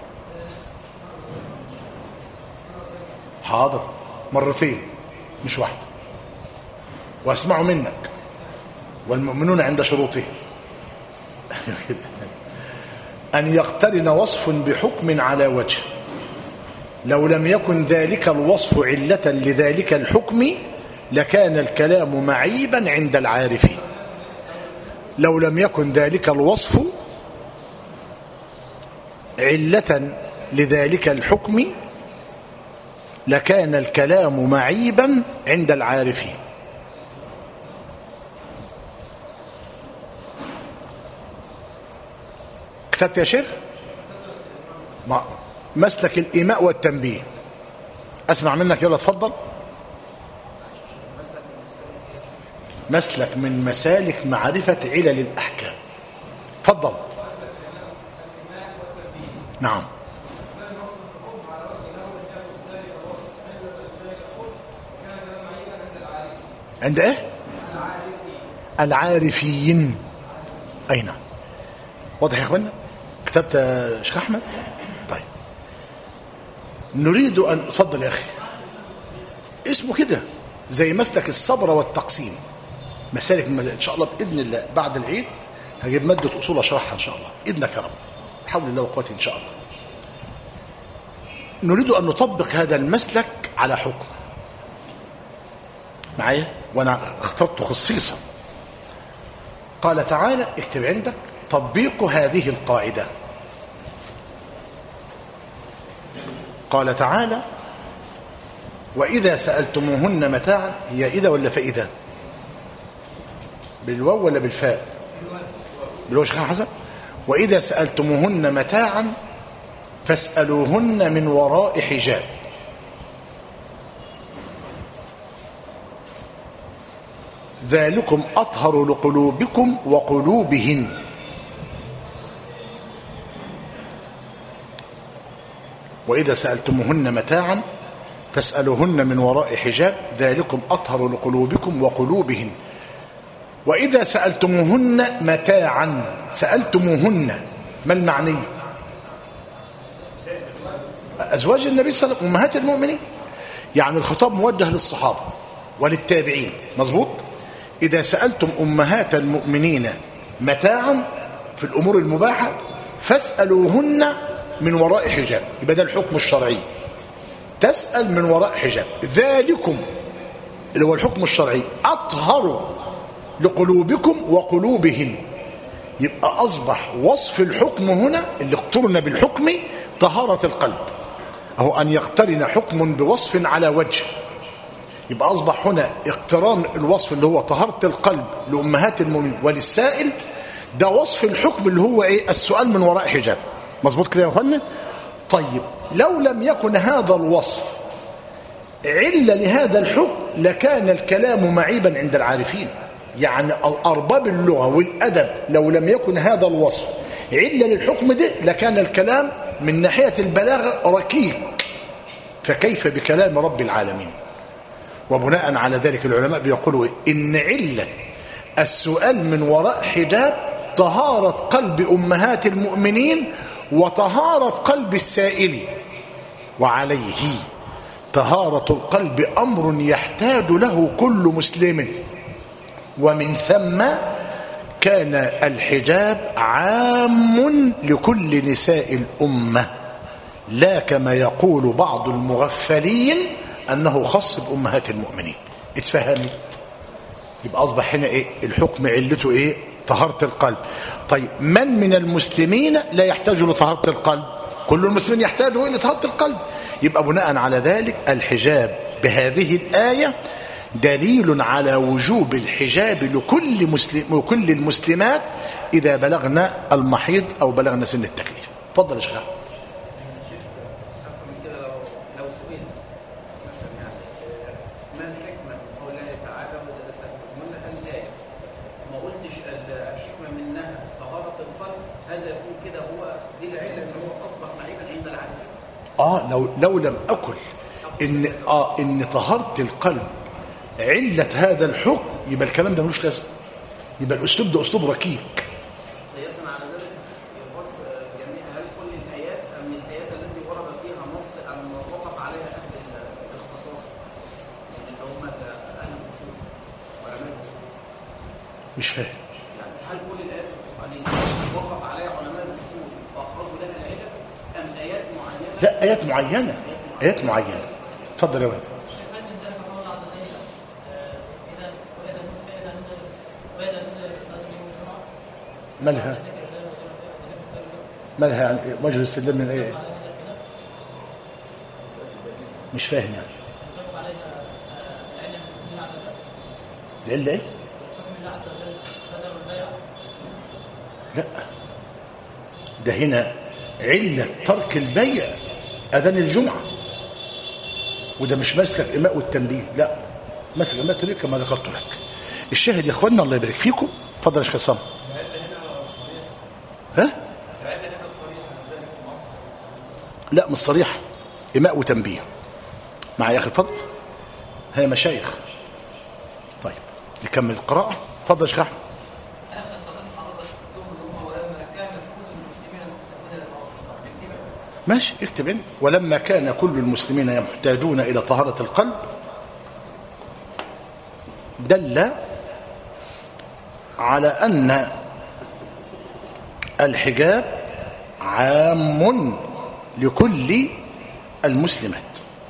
حاضر، مرتين مش واحدة، واسمعوا منك: والمؤمنون عند شروطه. أن يقترن وصف بحكم على وجه، لو لم يكن ذلك الوصف علة لذلك الحكم لكان الكلام معيبا عند العارفين. لو لم يكن ذلك الوصف علة لذلك الحكم لكان الكلام معيبا عند العارفين. كتبت يا شيخ؟ مسلك الإيماء والتنبيه. أسمع منك، يلا تفضل. مسلك من مسالك معرفة علل الأحكام. تفضل. نعم. عند ايه؟ العارفين. أين؟ واضح يا اخوانا؟ كتبت يا شيخ أحمد؟ طيب، نريد أن تفضل يا أخي. اسمه كده زي مسلك الصبر والتقسيم. مسالك المسالك إن شاء الله بإذن الله بعد العيد هجيب مادة أصول أشرحها إن شاء الله إذنك يا رب، حول الله وقوته إن شاء الله. نريد أن نطبق هذا المسلك على حكم معايا، وأنا اخترت خصيصا. قال تعالى، اكتب عندك، تطبيق هذه القاعدة. قال تعالى: وإذا سألتموهن متاعا. هي إذا ولا فإذا؟ بالواو ولا بالفاء؟ بالواو شيخ حسن. وإذا سألتموهن متاعا فاسألوهن من وراء حجاب. ذلكم أطهر لقلوبكم وقلوبهن. وإذا سألتموهن متاعا فاسألوهن من وراء حجاب ذلكم أطهر لقلوبكم وقلوبهن. وإذا سألتموهن متاعا، سألتموهن ما المعني؟ أزواج النبي صلى الله عليه وسلم أمهات المؤمنين، يعني الخطاب موجه للصحابة وللتابعين، مظبوط؟ إذا سألتم أمهات المؤمنين متاعا في الأمور المباحة فاسألوهن من وراء حجاب، يبقى ده الحكم الشرعي، تسأل من وراء حجاب. ذلكم اللي هو الحكم الشرعي أطهر لقلوبكم وقلوبهن، يبقى أصبح وصف الحكم هنا اللي اقترن بالحكم طهارة القلب، أو أن يقترن حكم بوصف على وجه، يبقى أصبح هنا اقتران الوصف اللي هو طهارة القلب لأمهات المؤمنين وللسائل، ده وصف الحكم اللي هو إيه؟ السؤال من وراء حجاب. مظبوط كده يا أخوانا؟ طيب لو لم يكن هذا الوصف علة لهذا الحكم لكان الكلام معيبا عند العارفين، يعني أرباب اللغة والأدب لو لم يكن هذا الوصف علة للحكم ده لكان الكلام من ناحية البلاغة ركيك، فكيف بكلام رب العالمين؟ وبناء على ذلك العلماء بيقولوا إن علة السؤال من وراء حجاب طهارة قلب أمهات المؤمنين وطهارة قلب السائل، وعليه طهارة القلب أمر يحتاج له كل مسلم، ومن ثم كان الحجاب عام لكل نساء الأمة، لا كما يقول بعض المغفلين أنه خاص بأمهات المؤمنين. اتفهمت؟ يبقى أصبح هنا إيه الحكم؟ علته إيه؟ طهارة القلب. طيب من من المسلمين لا يحتاج لطهارة القلب؟ كل المسلمين يحتاجوا إلى طهارة القلب. يبقى بناء على ذلك الحجاب بهذه الآية دليل على وجوب الحجاب لكل مسلم وكل المسلمات إذا بلغنا المحيض أو بلغنا سن التكليف. تفضل يا شيخ. آه لو لو لم أكل إن آه إن طهارة القلب علة هذا الحكم يبقى الكلام ده ملوش لازمة، يبقى الأسلوب ده أسلوب ركيك. قياسا على ذلك يقص جميع هل كل الآيات أم من الآيات التي ورد فيها نص أم وقف عليها أهل الاختصاص اللي هم أهل الأصول وعلماء الأصول؟ مش فاهم. يعني هل كل الآيات يعني وقف عليها علماء الأصول وأخرجوا لها العلة أم آيات معينة؟ لا آيات معينة، آيات معينة. اتفضل يا ولد. مالها مالها يعني وجه الاستدلال من ايه؟ مش فاهم يعني. العلة ايه؟ لا ده هنا علة ترك البيع اذان الجمعة، وده مش مسلك الإماء والتنبيه، لا مسلك الإماء والتنبيه كما ذكرت لك. الشاهد يا اخوانا الله يبارك فيكم. اتفضل يا شيخ عصام. ها؟ لا مش صريحة، إماء وتنبيه. معي يا أخي الفضل؟ هي مشايخ. طيب نكمل القراءة. اتفضل يا شيخ أحمد. ماشي اكتب انت. ولما كان كل المسلمين يحتاجون إلى طهارة القلب دل على أن الحجاب عام لكل المسلمات.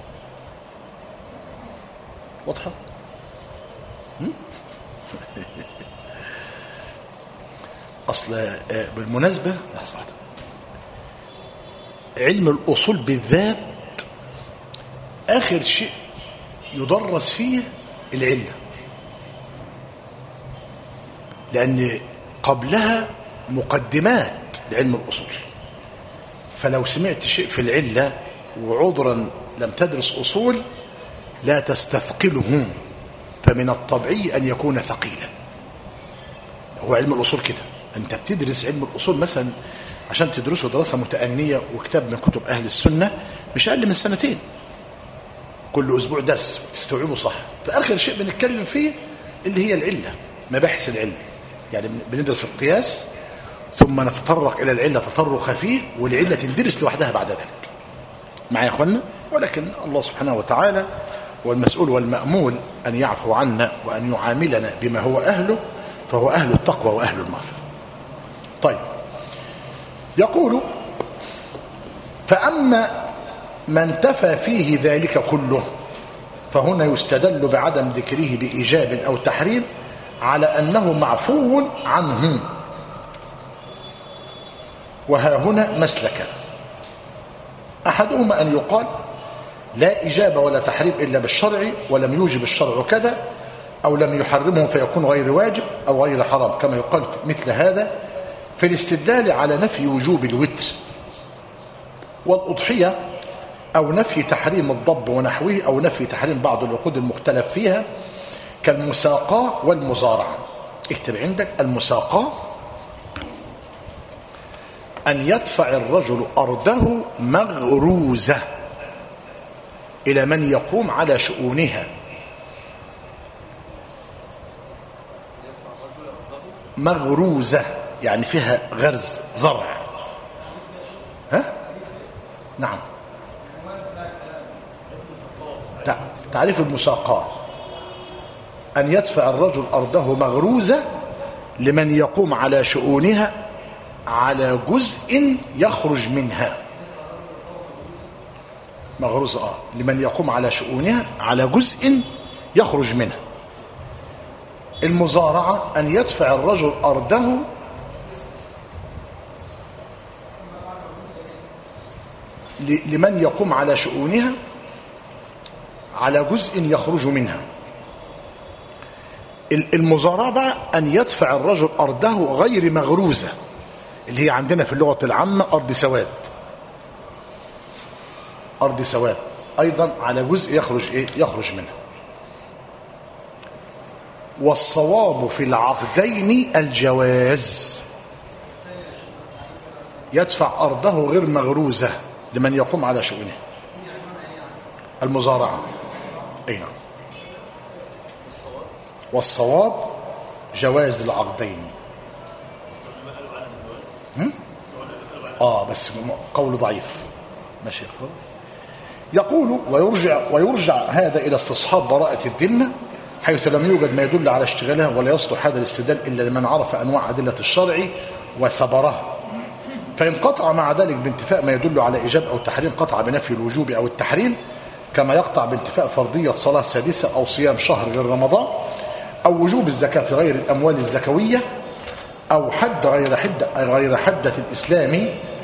واضحة؟ أصل بالمناسبة لحظة واحدة، علم الأصول بالذات آخر شيء يدرس فيه العلة، لأن قبلها مقدمات لعلم الأصول. فلو سمعت شيء في العلة وعذرا لم تدرس أصول لا تستثقله، فمن الطبيعي أن يكون ثقيلا. هو علم الأصول كده، أنت بتدرس علم الأصول مثلا عشان تدرسه دراسة متأنية وكتاب من كتب أهل السنة مش أقل من سنتين، كل أسبوع درس تستوعبه صح. فآخر شيء بنتكلم فيه اللي هي العلة، مباحث العلة، يعني بندرس القياس ثم نتطرق إلى العلة تطرق خفيف، والعلة تندرس لوحدها بعد ذلك. معايا يا أخوانا؟ ولكن الله سبحانه وتعالى والمسؤول والمأمول أن يعفو عنا وأن يعاملنا بما هو أهله، فهو أهل التقوى وأهل المغفرة. طيب، يقول: فأما ما انتفى فيه ذلك كله فهنا يستدل بعدم ذكره بإيجاب أو تحريم على أنه معفو عنه. وها هنا مسلكا: أحدهما أن يقال لا إجابة ولا تحريم إلا بالشرع ولم يوجب الشرع كذا، أو لم يحرمه فيكون غير واجب أو غير حرام، كما يقال مثل هذا في الاستدلال على نفي وجوب الوتر والأضحية، أو نفي تحريم الضب ونحوه، أو نفي تحريم بعض العقود المختلف فيها كالمساقاة والمزارعة. اكتب عندك: المساقاة أن يدفع الرجل أرضه مغروزة إلى من يقوم على شؤونها. مغروزة يعني فيها غرز زرع. ها؟ نعم. تعريف المساقاة أن يدفع الرجل أرضه مغروزة لمن يقوم على شؤونها على جزء يخرج منها. مغروزة آه لمن يقوم على شؤونها على جزء يخرج منها. المزارعة أن يدفع الرجل أرضه لمن يقوم على شؤونها على جزء يخرج منها. المزارعة بقى أن يدفع الرجل أرضه غير مغروزة، اللي هي عندنا في اللغة العامة أرض سواد. أرض سواد أيضا على جزء يخرج إيه؟ يخرج منها. والصواب في العقدين الجواز. يدفع أرضه غير مغروزة لمن يقوم على شؤونه. المزارعة أي نعم. والصواب جواز العقدين. آه بس قول ضعيف. ماشي. يقول: ويرجع, ويرجع هذا إلى استصحاب براءة الذمة، حيث لم يوجد ما يدل على اشتغالها، ولا يصلح هذا الاستدلال إلا لمن عرف أنواع أدلة الشرع وسبرها. فإن قطع مع ذلك بانتفاء ما يدل على إيجاب أو تحريم قطع بنفي الوجوب أو التحريم، كما يقطع بانتفاء فرضية صلاة سادسة أو صيام شهر غير رمضان، أو وجوب الزكاة في غير الأموال الزكوية، أو حد غير حدة, غير حدة الإسلام.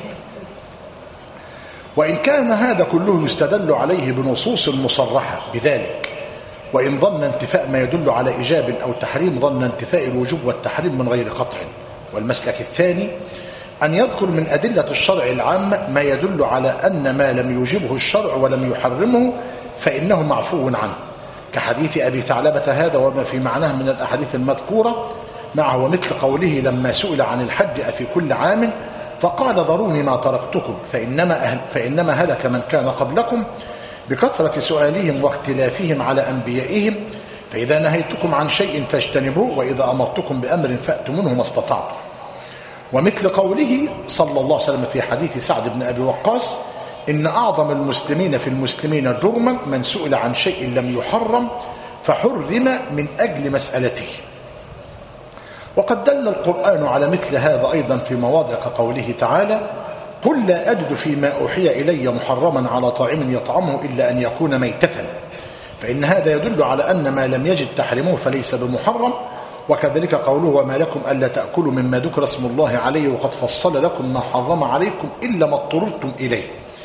وإن كان هذا كله يستدل عليه بنصوص مصرحة بذلك، وإن ظن انتفاء ما يدل على إيجاب أو تحريم ظن انتفاء الوجوب والتحريم من غير قطع. والمسلك الثاني أن يذكر من أدلة الشرع العامة ما يدل على أن ما لم يوجبه الشرع ولم يحرمه فإنه معفو عنه، كحديث أبي ثعلبة هذا وما في معناه من الأحاديث المذكورة معه، ومثل قوله لما سئل عن الحج أفي كل عام فقال ذروني ما تركتكم فإنما, أهل فإنما هلك من كان قبلكم بكثرة سؤالهم واختلافهم على أنبيائهم، فإذا نهيتكم عن شيء فاجتنبوه، وإذا أمرتكم بأمر فأتوا منه ما استطعتم. ومثل قوله صلى الله عليه وسلم في حديث سعد بن أبي وقاص إن أعظم المسلمين في المسلمين جرما من سئل عن شيء لم يحرم فحرم من أجل مسألته. وقد دل القرآن على مثل هذا أيضا في مواضع كقوله تعالى: قل لا أجد فيما أوحي إلي محرما على طاعم يطعمه إلا أن يكون ميتة، فإن هذا يدل على أن ما لم يجد تحريمه فليس بمحرم. وكذلك قوله: وما لكم ألا تأكلوا مما ذكر اسم الله عليه وقد فصل لكم ما حرم عليكم إلا ما اضطررتم إليه،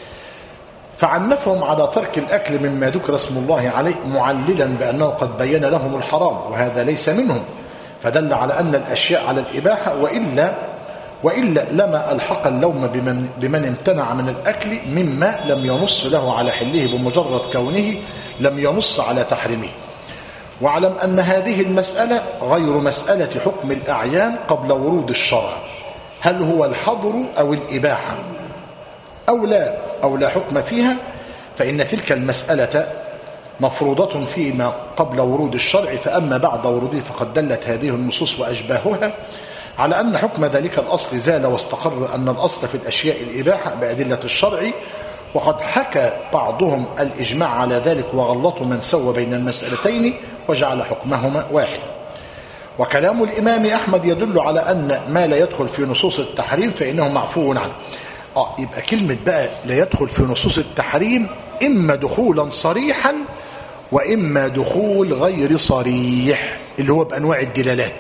فعنفهم على ترك الأكل مما ذكر اسم الله عليه معللا بأنه قد بين لهم الحرام، وهذا ليس منهم، فدل على أن الأشياء على الإباحة، وإلا وإلا لما ألحق اللوم بمن, بمن امتنع من الأكل مما لم ينص له على حله بمجرد كونه لم ينص على تحريمه. واعلم أن هذه المسألة غير مسألة حكم الأعيان قبل ورود الشرع، هل هو الحظر أو الإباحة أو لا أو لا حكم فيها، فإن تلك المسألة مفروضة فيما قبل ورود الشرع، فأما بعد وروده فقد دلت هذه النصوص وأشباهها على أن حكم ذلك الأصل زال، واستقر أن الأصل في الأشياء الإباحة بأدلة الشرع. وقد حكى بعضهم الإجماع على ذلك وغلطوا من سوى بين المسألتين وجعل حكمهما واحدا. وكلام الإمام أحمد يدل على أن ما لا يدخل في نصوص التحريم فإنه معفو عنه. آه يبقى كلمة بقى لا يدخل في نصوص التحريم إما دخولا صريحا وإما دخول غير صريح، اللي هو بأنواع الدلالات.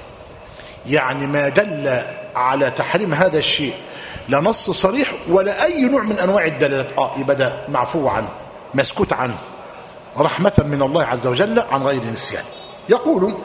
يعني ما دل على تحريم هذا الشيء لا نص صريح ولا أي نوع من أنواع الدلالات، آه يبقى ده معفو عنه مسكوت عنه رحمة من الله عز وجل عن غير نسيان. يقول: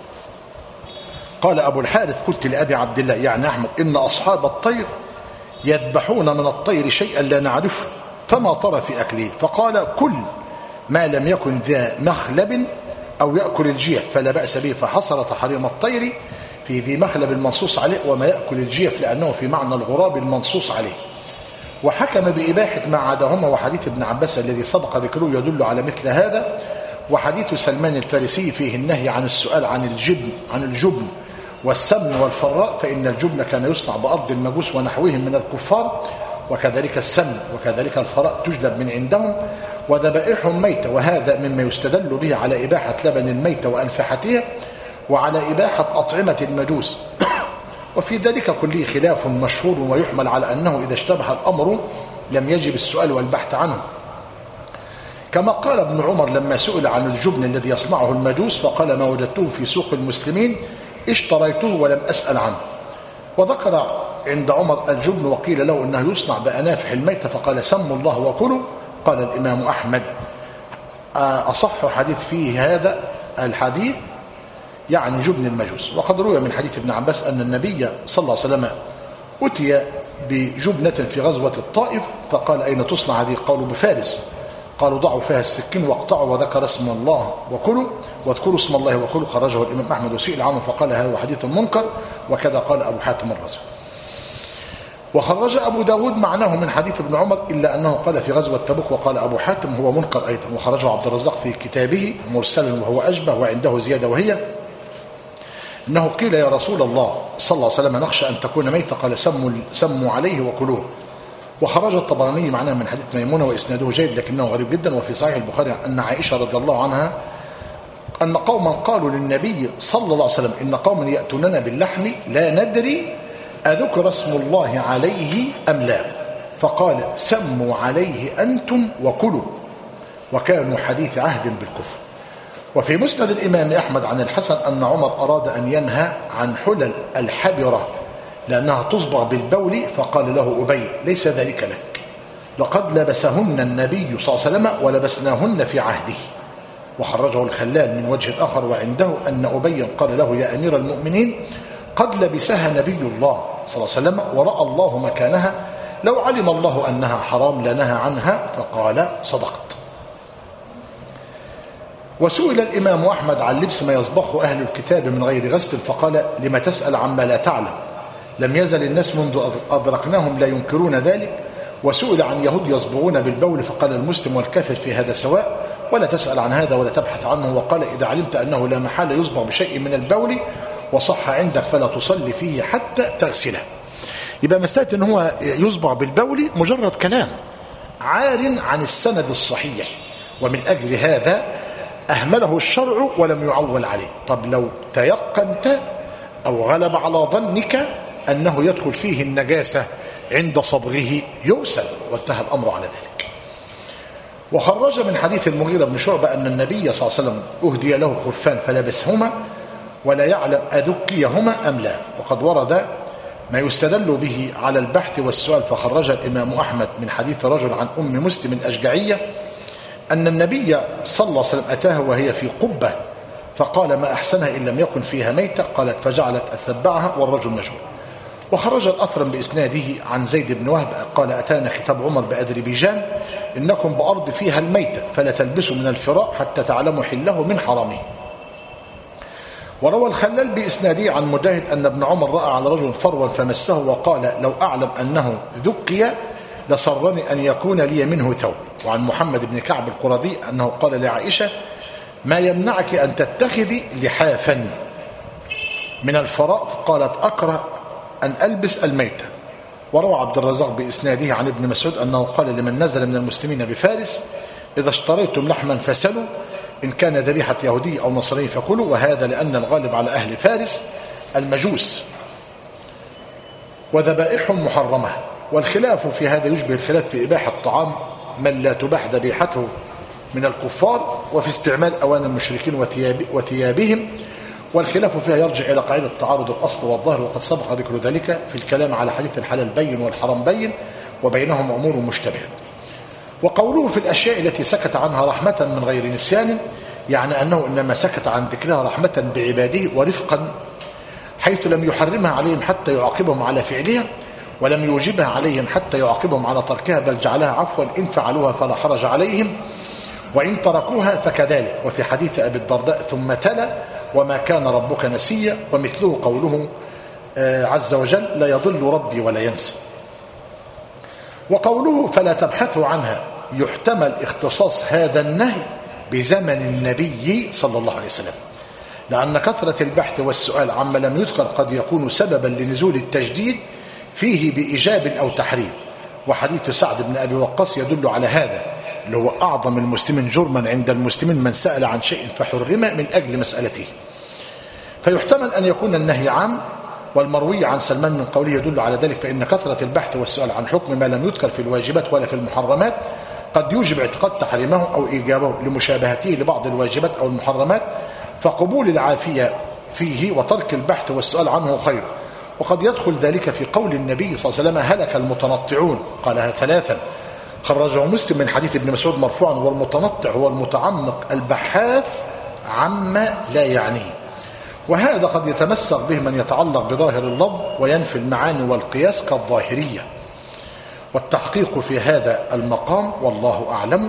قال أبو الحارث: قلت لأبي عبد الله يعني أحمد: إن أصحاب الطير يذبحون من الطير شيئا لا نعرفه فما ترى في أكله؟ فقال: كل ما لم يكن ذا مخلب أو يأكل الجيف فلا بأس به، فحصر تحريم الطير في ذي مخلب المنصوص عليه وما يأكل الجيف لأنه في معنى الغراب المنصوص عليه. وحكم بإباحة ما عداهما، وحديث ابن عباس الذي سبق ذكره يدل على مثل هذا، وحديث سلمان الفارسي فيه النهي عن السؤال عن الجبن عن الجبن والسمن والفراء، فإن الجبن كان يصنع بأرض المجوس ونحوهم من الكفار، وكذلك السمن وكذلك الفراء تجلب من عندهم، وذبائحهم ميتة، وهذا مما يستدل به على إباحة لبن الميتة وأنفحتها وعلى إباحة أطعمة المجوس. وفي ذلك كله خلاف مشهور، ويحمل على أنه إذا اشتبه الأمر لم يجب السؤال والبحث عنه، كما قال ابن عمر لما سئل عن الجبن الذي يصنعه المجوس فقال: ما وجدته في سوق المسلمين اشتريته ولم أسأل عنه. وذكر عند عمر الجبن وقيل له أنه يصنع بأنافح الميتة فقال: سموا الله وكلوا. قال الإمام أحمد: أصح حديث فيه هذا الحديث يعني جبن المجوس. وقد روي من حديث ابن عباس أن النبي صلى الله عليه وسلم أتي بجبنة في غزوة الطائف فقال: أين تصنع هذه؟ قالوا: بفارس. قالوا: ضعوا فيها السكين واقطعوا، وذكر اسم الله وكلوا، واذكروا اسم الله وكلوا. خرجه الإمام أحمد وسئل عنه فقال: هذا حديث منكر، وكذا قال أبو حاتم الرازي. وخرج أبو داود معناه من حديث ابن عمر إلا أنه قال في غزوة تبوك، وقال أبو حاتم هو منكر أيضا. وخرجه عبد الرزاق في كتابه مرسلا وهو أشبه، وعنده زيادة وهي إنه قيل: يا رسول الله صلى الله عليه وسلم نخشى أن تكون ميتة، قال: سموا, سموا عليه وكلوه. وخرج الطبراني معناه من حديث ميمونة وإسناده جيد لكنه غريب جدا. وفي صحيح البخاري أن عائشة رضي الله عنها أن قوما قالوا للنبي صلى الله عليه وسلم: إن قوما يأتوننا باللحم لا ندري أذكر اسم الله عليه أم لا؟ فقال: سموا عليه أنتم وكلوا، وكانوا حديث عهد بالكفر. وفي مسند الإمام أحمد عن الحسن أن عمر أراد أن ينهى عن حلل الحبرة لأنها تصبغ بالبول، فقال له أبي: ليس ذلك لك، لقد لبسهن النبي صلى الله عليه وسلم ولبسناهن في عهده. وخرجه الخلال من وجه آخر وعنده أن أبي قال له: يا أمير المؤمنين، قد لبسها نبي الله صلى الله عليه وسلم ورأى الله مكانها، لو علم الله أنها حرام لنهى عنها. فقال: صدقت. وسئل الإمام أحمد عن لبس ما يصبغه أهل الكتاب من غير غسل فقال: لما تسأل عما لا تعلم؟ لم يزل الناس منذ أدركناهم لا ينكرون ذلك. وسئل عن يهود يصبغون بالبول فقال: المسلم والكافر في هذا سواء، ولا تسأل عن هذا ولا تبحث عنه. وقال: إذا علمت أنه لا محال يصبغ بشيء من البول وصح عندك فلا تصلي فيه حتى تغسله. يبقى مسألة أنه هو يصبغ بالبول مجرد كلام عار عن السند الصحيح، ومن أجل هذا أهمله الشرع ولم يعول عليه. طب لو تيقنت أو غلب على ظنك أنه يدخل فيه النجاسة عند صبغه يغسل، وانتهى الأمر على ذلك. وخرج من حديث المغيرة بن شعبة أن النبي صلى الله عليه وسلم أهدي له خفان فلبسهما ولا يعلم أذكيهما أم لا. وقد ورد ما يستدل به على البحث والسؤال، فخرج الإمام أحمد من حديث رجل عن أم مسلم الأشجعية أن النبي صلى الله عليه وسلم أتاها وهي في قبة فقال ما أحسنها إن لم يكن فيها ميتة، قالت فجعلت أتبعها والرجل مجهول. وخرج الأثرم بإسناده عن زيد بن وهب قال أتانا كتاب عمر بأذربيجان إنكم بأرض فيها الميتة فلا تلبسوا من الفراء حتى تعلموا حله من حرامه. وروى الخلال بإسناده عن مجاهد أن ابن عمر رأى على رجل فروا فمسه وقال لو أعلم أنه ذكي لسرني أن يكون لي منه ثوب. وعن محمد بن كعب القرظي أنه قال لعائشة ما يمنعك أن تتخذي لحافا من الفراء، فقالت أكره أن ألبس الميتة. وروى عبد الرزاق بإسناده عن ابن مسعود أنه قال لمن نزل من المسلمين بفارس إذا اشتريتم لحما فسلوا إن كان ذبيحة يهودي أو نصراني فكلوا، وهذا لأن الغالب على أهل فارس المجوس وذبائحهم محرمة. والخلاف في هذا يشبه الخلاف في إباحة الطعام من لا تباح ذبيحته من الكفار وفي استعمال أواني المشركين وثياب وثيابهم، والخلاف فيها يرجع إلى قاعدة تعارض الأصل والظاهر، وقد سبق ذكر ذلك في الكلام على حديث الحلال بين والحرام بين وبينهم أمور مشتبهة. وقوله في الأشياء التي سكت عنها رحمة من غير نسيان، يعني أنه إنما سكت عن ذكرها رحمة بعباده ورفقا، حيث لم يحرمها عليهم حتى يعاقبهم على فعلها، ولم يوجبها عليهم حتى يعاقبهم على تركها، بل جعلها عفوا إن فعلوها فلا حرج عليهم وإن تركوها فكذلك. وفي حديث أبي الدرداء ثم تلا وما كان ربك نسيا، ومثله قوله عز وجل لا يضل ربي ولا ينسى. وقوله فلا تبحثوا عنها يحتمل اختصاص هذا النهي بزمن النبي صلى الله عليه وسلم، لأن كثرة البحث والسؤال عما لم يذكر قد يكون سببا لنزول التجديد فيه بإيجاب أو تحريم. وحديث سعد بن أبي وقاص يدل على هذا، اللي هو أعظم المسلمين جرما عند المسلمين من سأل عن شيء فحرم من أجل مسألته. فيحتمل أن يكون النهي عام، والمروي عن سلمان من قوله يدل على ذلك، فإن كثرة البحث والسؤال عن حكم ما لم يذكر في الواجبات ولا في المحرمات قد يوجب اعتقاد تحريمه أو إيجابه لمشابهته لبعض الواجبات أو المحرمات، فقبول العافية فيه وترك البحث والسؤال عنه خير. وقد يدخل ذلك في قول النبي صلى الله عليه وسلم هلك المتنطعون، قالها ثلاثا، خرجه مسلم من حديث ابن مسعود مرفوعا والمتنطع هو المتعمق البحاث عما لا يعنيه. وهذا قد يتمسك به من يتعلق بظاهر اللفظ وينفي المعاني والقياس كالظاهرية. والتحقيق في هذا المقام والله أعلم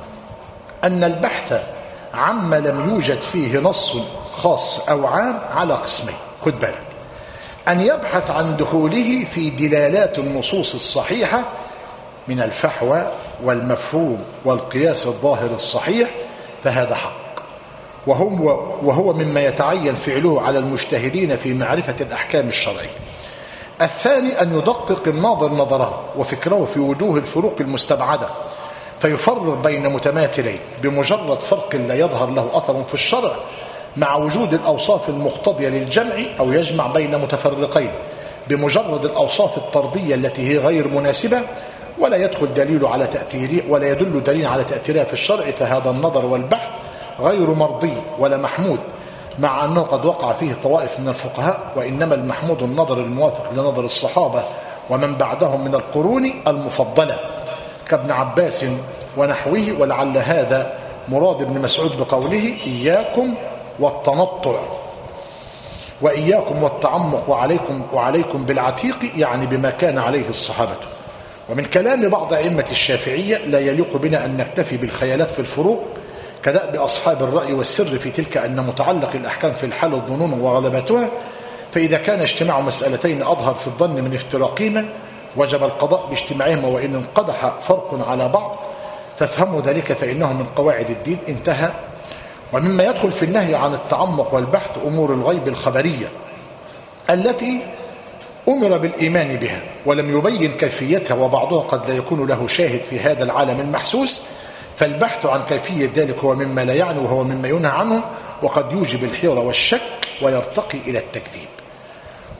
أن البحث عما لم يوجد فيه نص خاص أو عام على قسمين. خد بالك، أن يبحث عن دخوله في دلالات النصوص الصحيحة من الفحوى والمفهوم والقياس الظاهر الصحيح، فهذا حق، وهو, وهو مما يتعين فعله على المجتهدين في معرفة الأحكام الشرعية. الثاني أن يدقق الناظر نظره وفكره في وجوه الفروق المستبعدة، فيفرق بين متماثلين بمجرد فرق لا يظهر له أثر في الشرع مع وجود الأوصاف المقتضية للجمع، أو يجمع بين متفرقين بمجرد الأوصاف الطردية التي هي غير مناسبة ولا يدخل دليل على تأثيره ولا يدل دليل على تأثيرها في الشرع، فهذا النظر والبحث غير مرضي ولا محمود، مع أنه قد وقع فيه طوائف من الفقهاء، وإنما المحمود النظر الموافق لنظر الصحابة ومن بعدهم من القرون المفضلة كابن عباس ونحوه. ولعل هذا مراد ابن مسعود بقوله إياكم والتنطع وإياكم والتعمق وعليكم, وعليكم بالعتيق، يعني بما كان عليه الصحابة. ومن كلام بعض أئمة الشافعية لا يليق بنا أن نكتفي بالخيالات في الفروق كدأب أصحاب الرأي والسر في تلك، أن متعلق الأحكام في الحال الظنون وغلبتها، فإذا كان اجتماع مسألتين أظهر في الظن من افتراقهما وجب القضاء باجتماعهما، وإن انقدح فرق على بعض فافهموا ذلك فإنه من قواعد الدين. انتهى. ومما يدخل في النهي عن التعمق والبحث أمور الغيب الخبرية التي أمر بالإيمان بها ولم يبين كيفيتها، وبعضها قد لا يكون له شاهد في هذا العالم المحسوس، فالبحث عن كيفية ذلك هو مما لا يعني وهو مما ينهى عنه، وقد يوجب الحيرة والشك ويرتقي إلى التكذيب.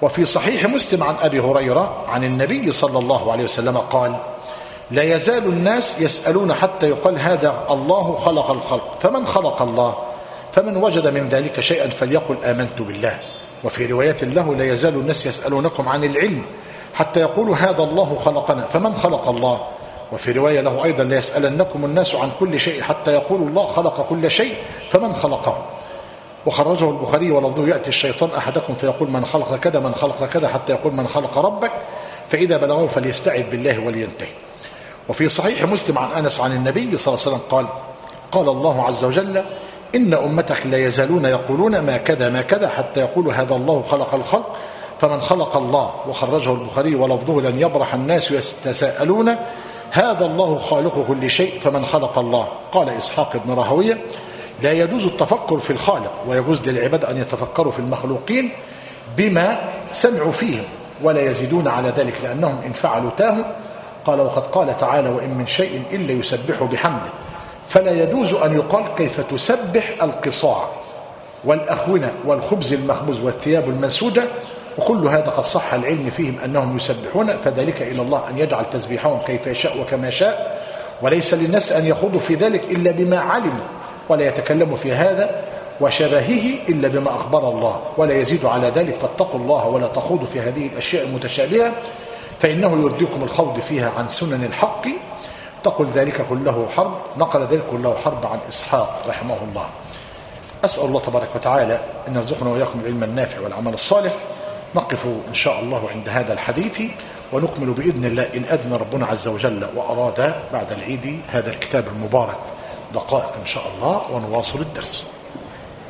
وفي صحيح مسلم عن أبي هريرة عن النبي صلى الله عليه وسلم قال: لا يزال الناس يسألون حتى يقال هذا الله خلق الخلق، فمن خلق الله؟ فمن وجد من ذلك شيئا فليقل آمنت بالله. وفي رواية له: لا يزال الناس يسألونكم عن العلم حتى يقولوا هذا الله خلقنا، فمن خلق الله؟ وفي رواية له أيضا: لا يسألنكم الناس عن كل شيء حتى يقولوا الله خلق كل شيء، فمن خلقه؟ وخرجه البخاري ولفظه: يأتي الشيطان أحدكم فيقول من خلق كذا من خلق كذا حتى يقول من خلق ربك، فإذا بلغه فليستعذ بالله ولينتهي. وفي صحيح مسلم عن أنس عن النبي صلى الله عليه وسلم قال: قال الله عز وجل: إن أمتك لا يزالون يقولون ما كذا ما كذا حتى يقولوا هذا الله خلق الخلق، فمن خلق الله. وخرجه البخاري ولفظه: لن يبرح الناس يتساءلون هذا الله خالق كل شيء، فمن خلق الله. قال إسحاق بن راهويه: لا يجوز التفكر في الخالق، ويجوز للعباد أن يتفكروا في المخلوقين بما سمعوا فيهم ولا يزيدون على ذلك لأنهم إن فعلوا تاهوا. قال: وقد قال تعالى: وإن من شيء إلا يسبح بحمده، فلا يجوز أن يقال كيف تسبح القصاع والأخونة والخبز المخبوز والثياب المنسوجة، وكل هذا قد صح العلم فيهم أنهم يسبحون، فذلك إلى الله أن يجعل تسبيحهم كيف يشاء وكما شاء، وليس للناس أن يخوضوا في ذلك إلا بما علموا، ولا يتكلموا في هذا وشبهه إلا بما أخبر الله، ولا يزيد على ذلك. فاتقوا الله ولا تخوضوا في هذه الأشياء المتشابهة، فإنه يرديكم الخوض فيها عن سنن الحق. تقل ذلك كله حرب، نقل ذلك كله حرب عن إسحاق رحمه الله. أسأل الله تبارك وتعالى أن يرزقنا وإياكم العلم النافع والعمل الصالح. نقف إن شاء الله عند هذا الحديث، ونكمل بإذن الله إن أذن ربنا عز وجل وأراد بعد العيد هذا الكتاب المبارك دقائق إن شاء الله، ونواصل الدرس.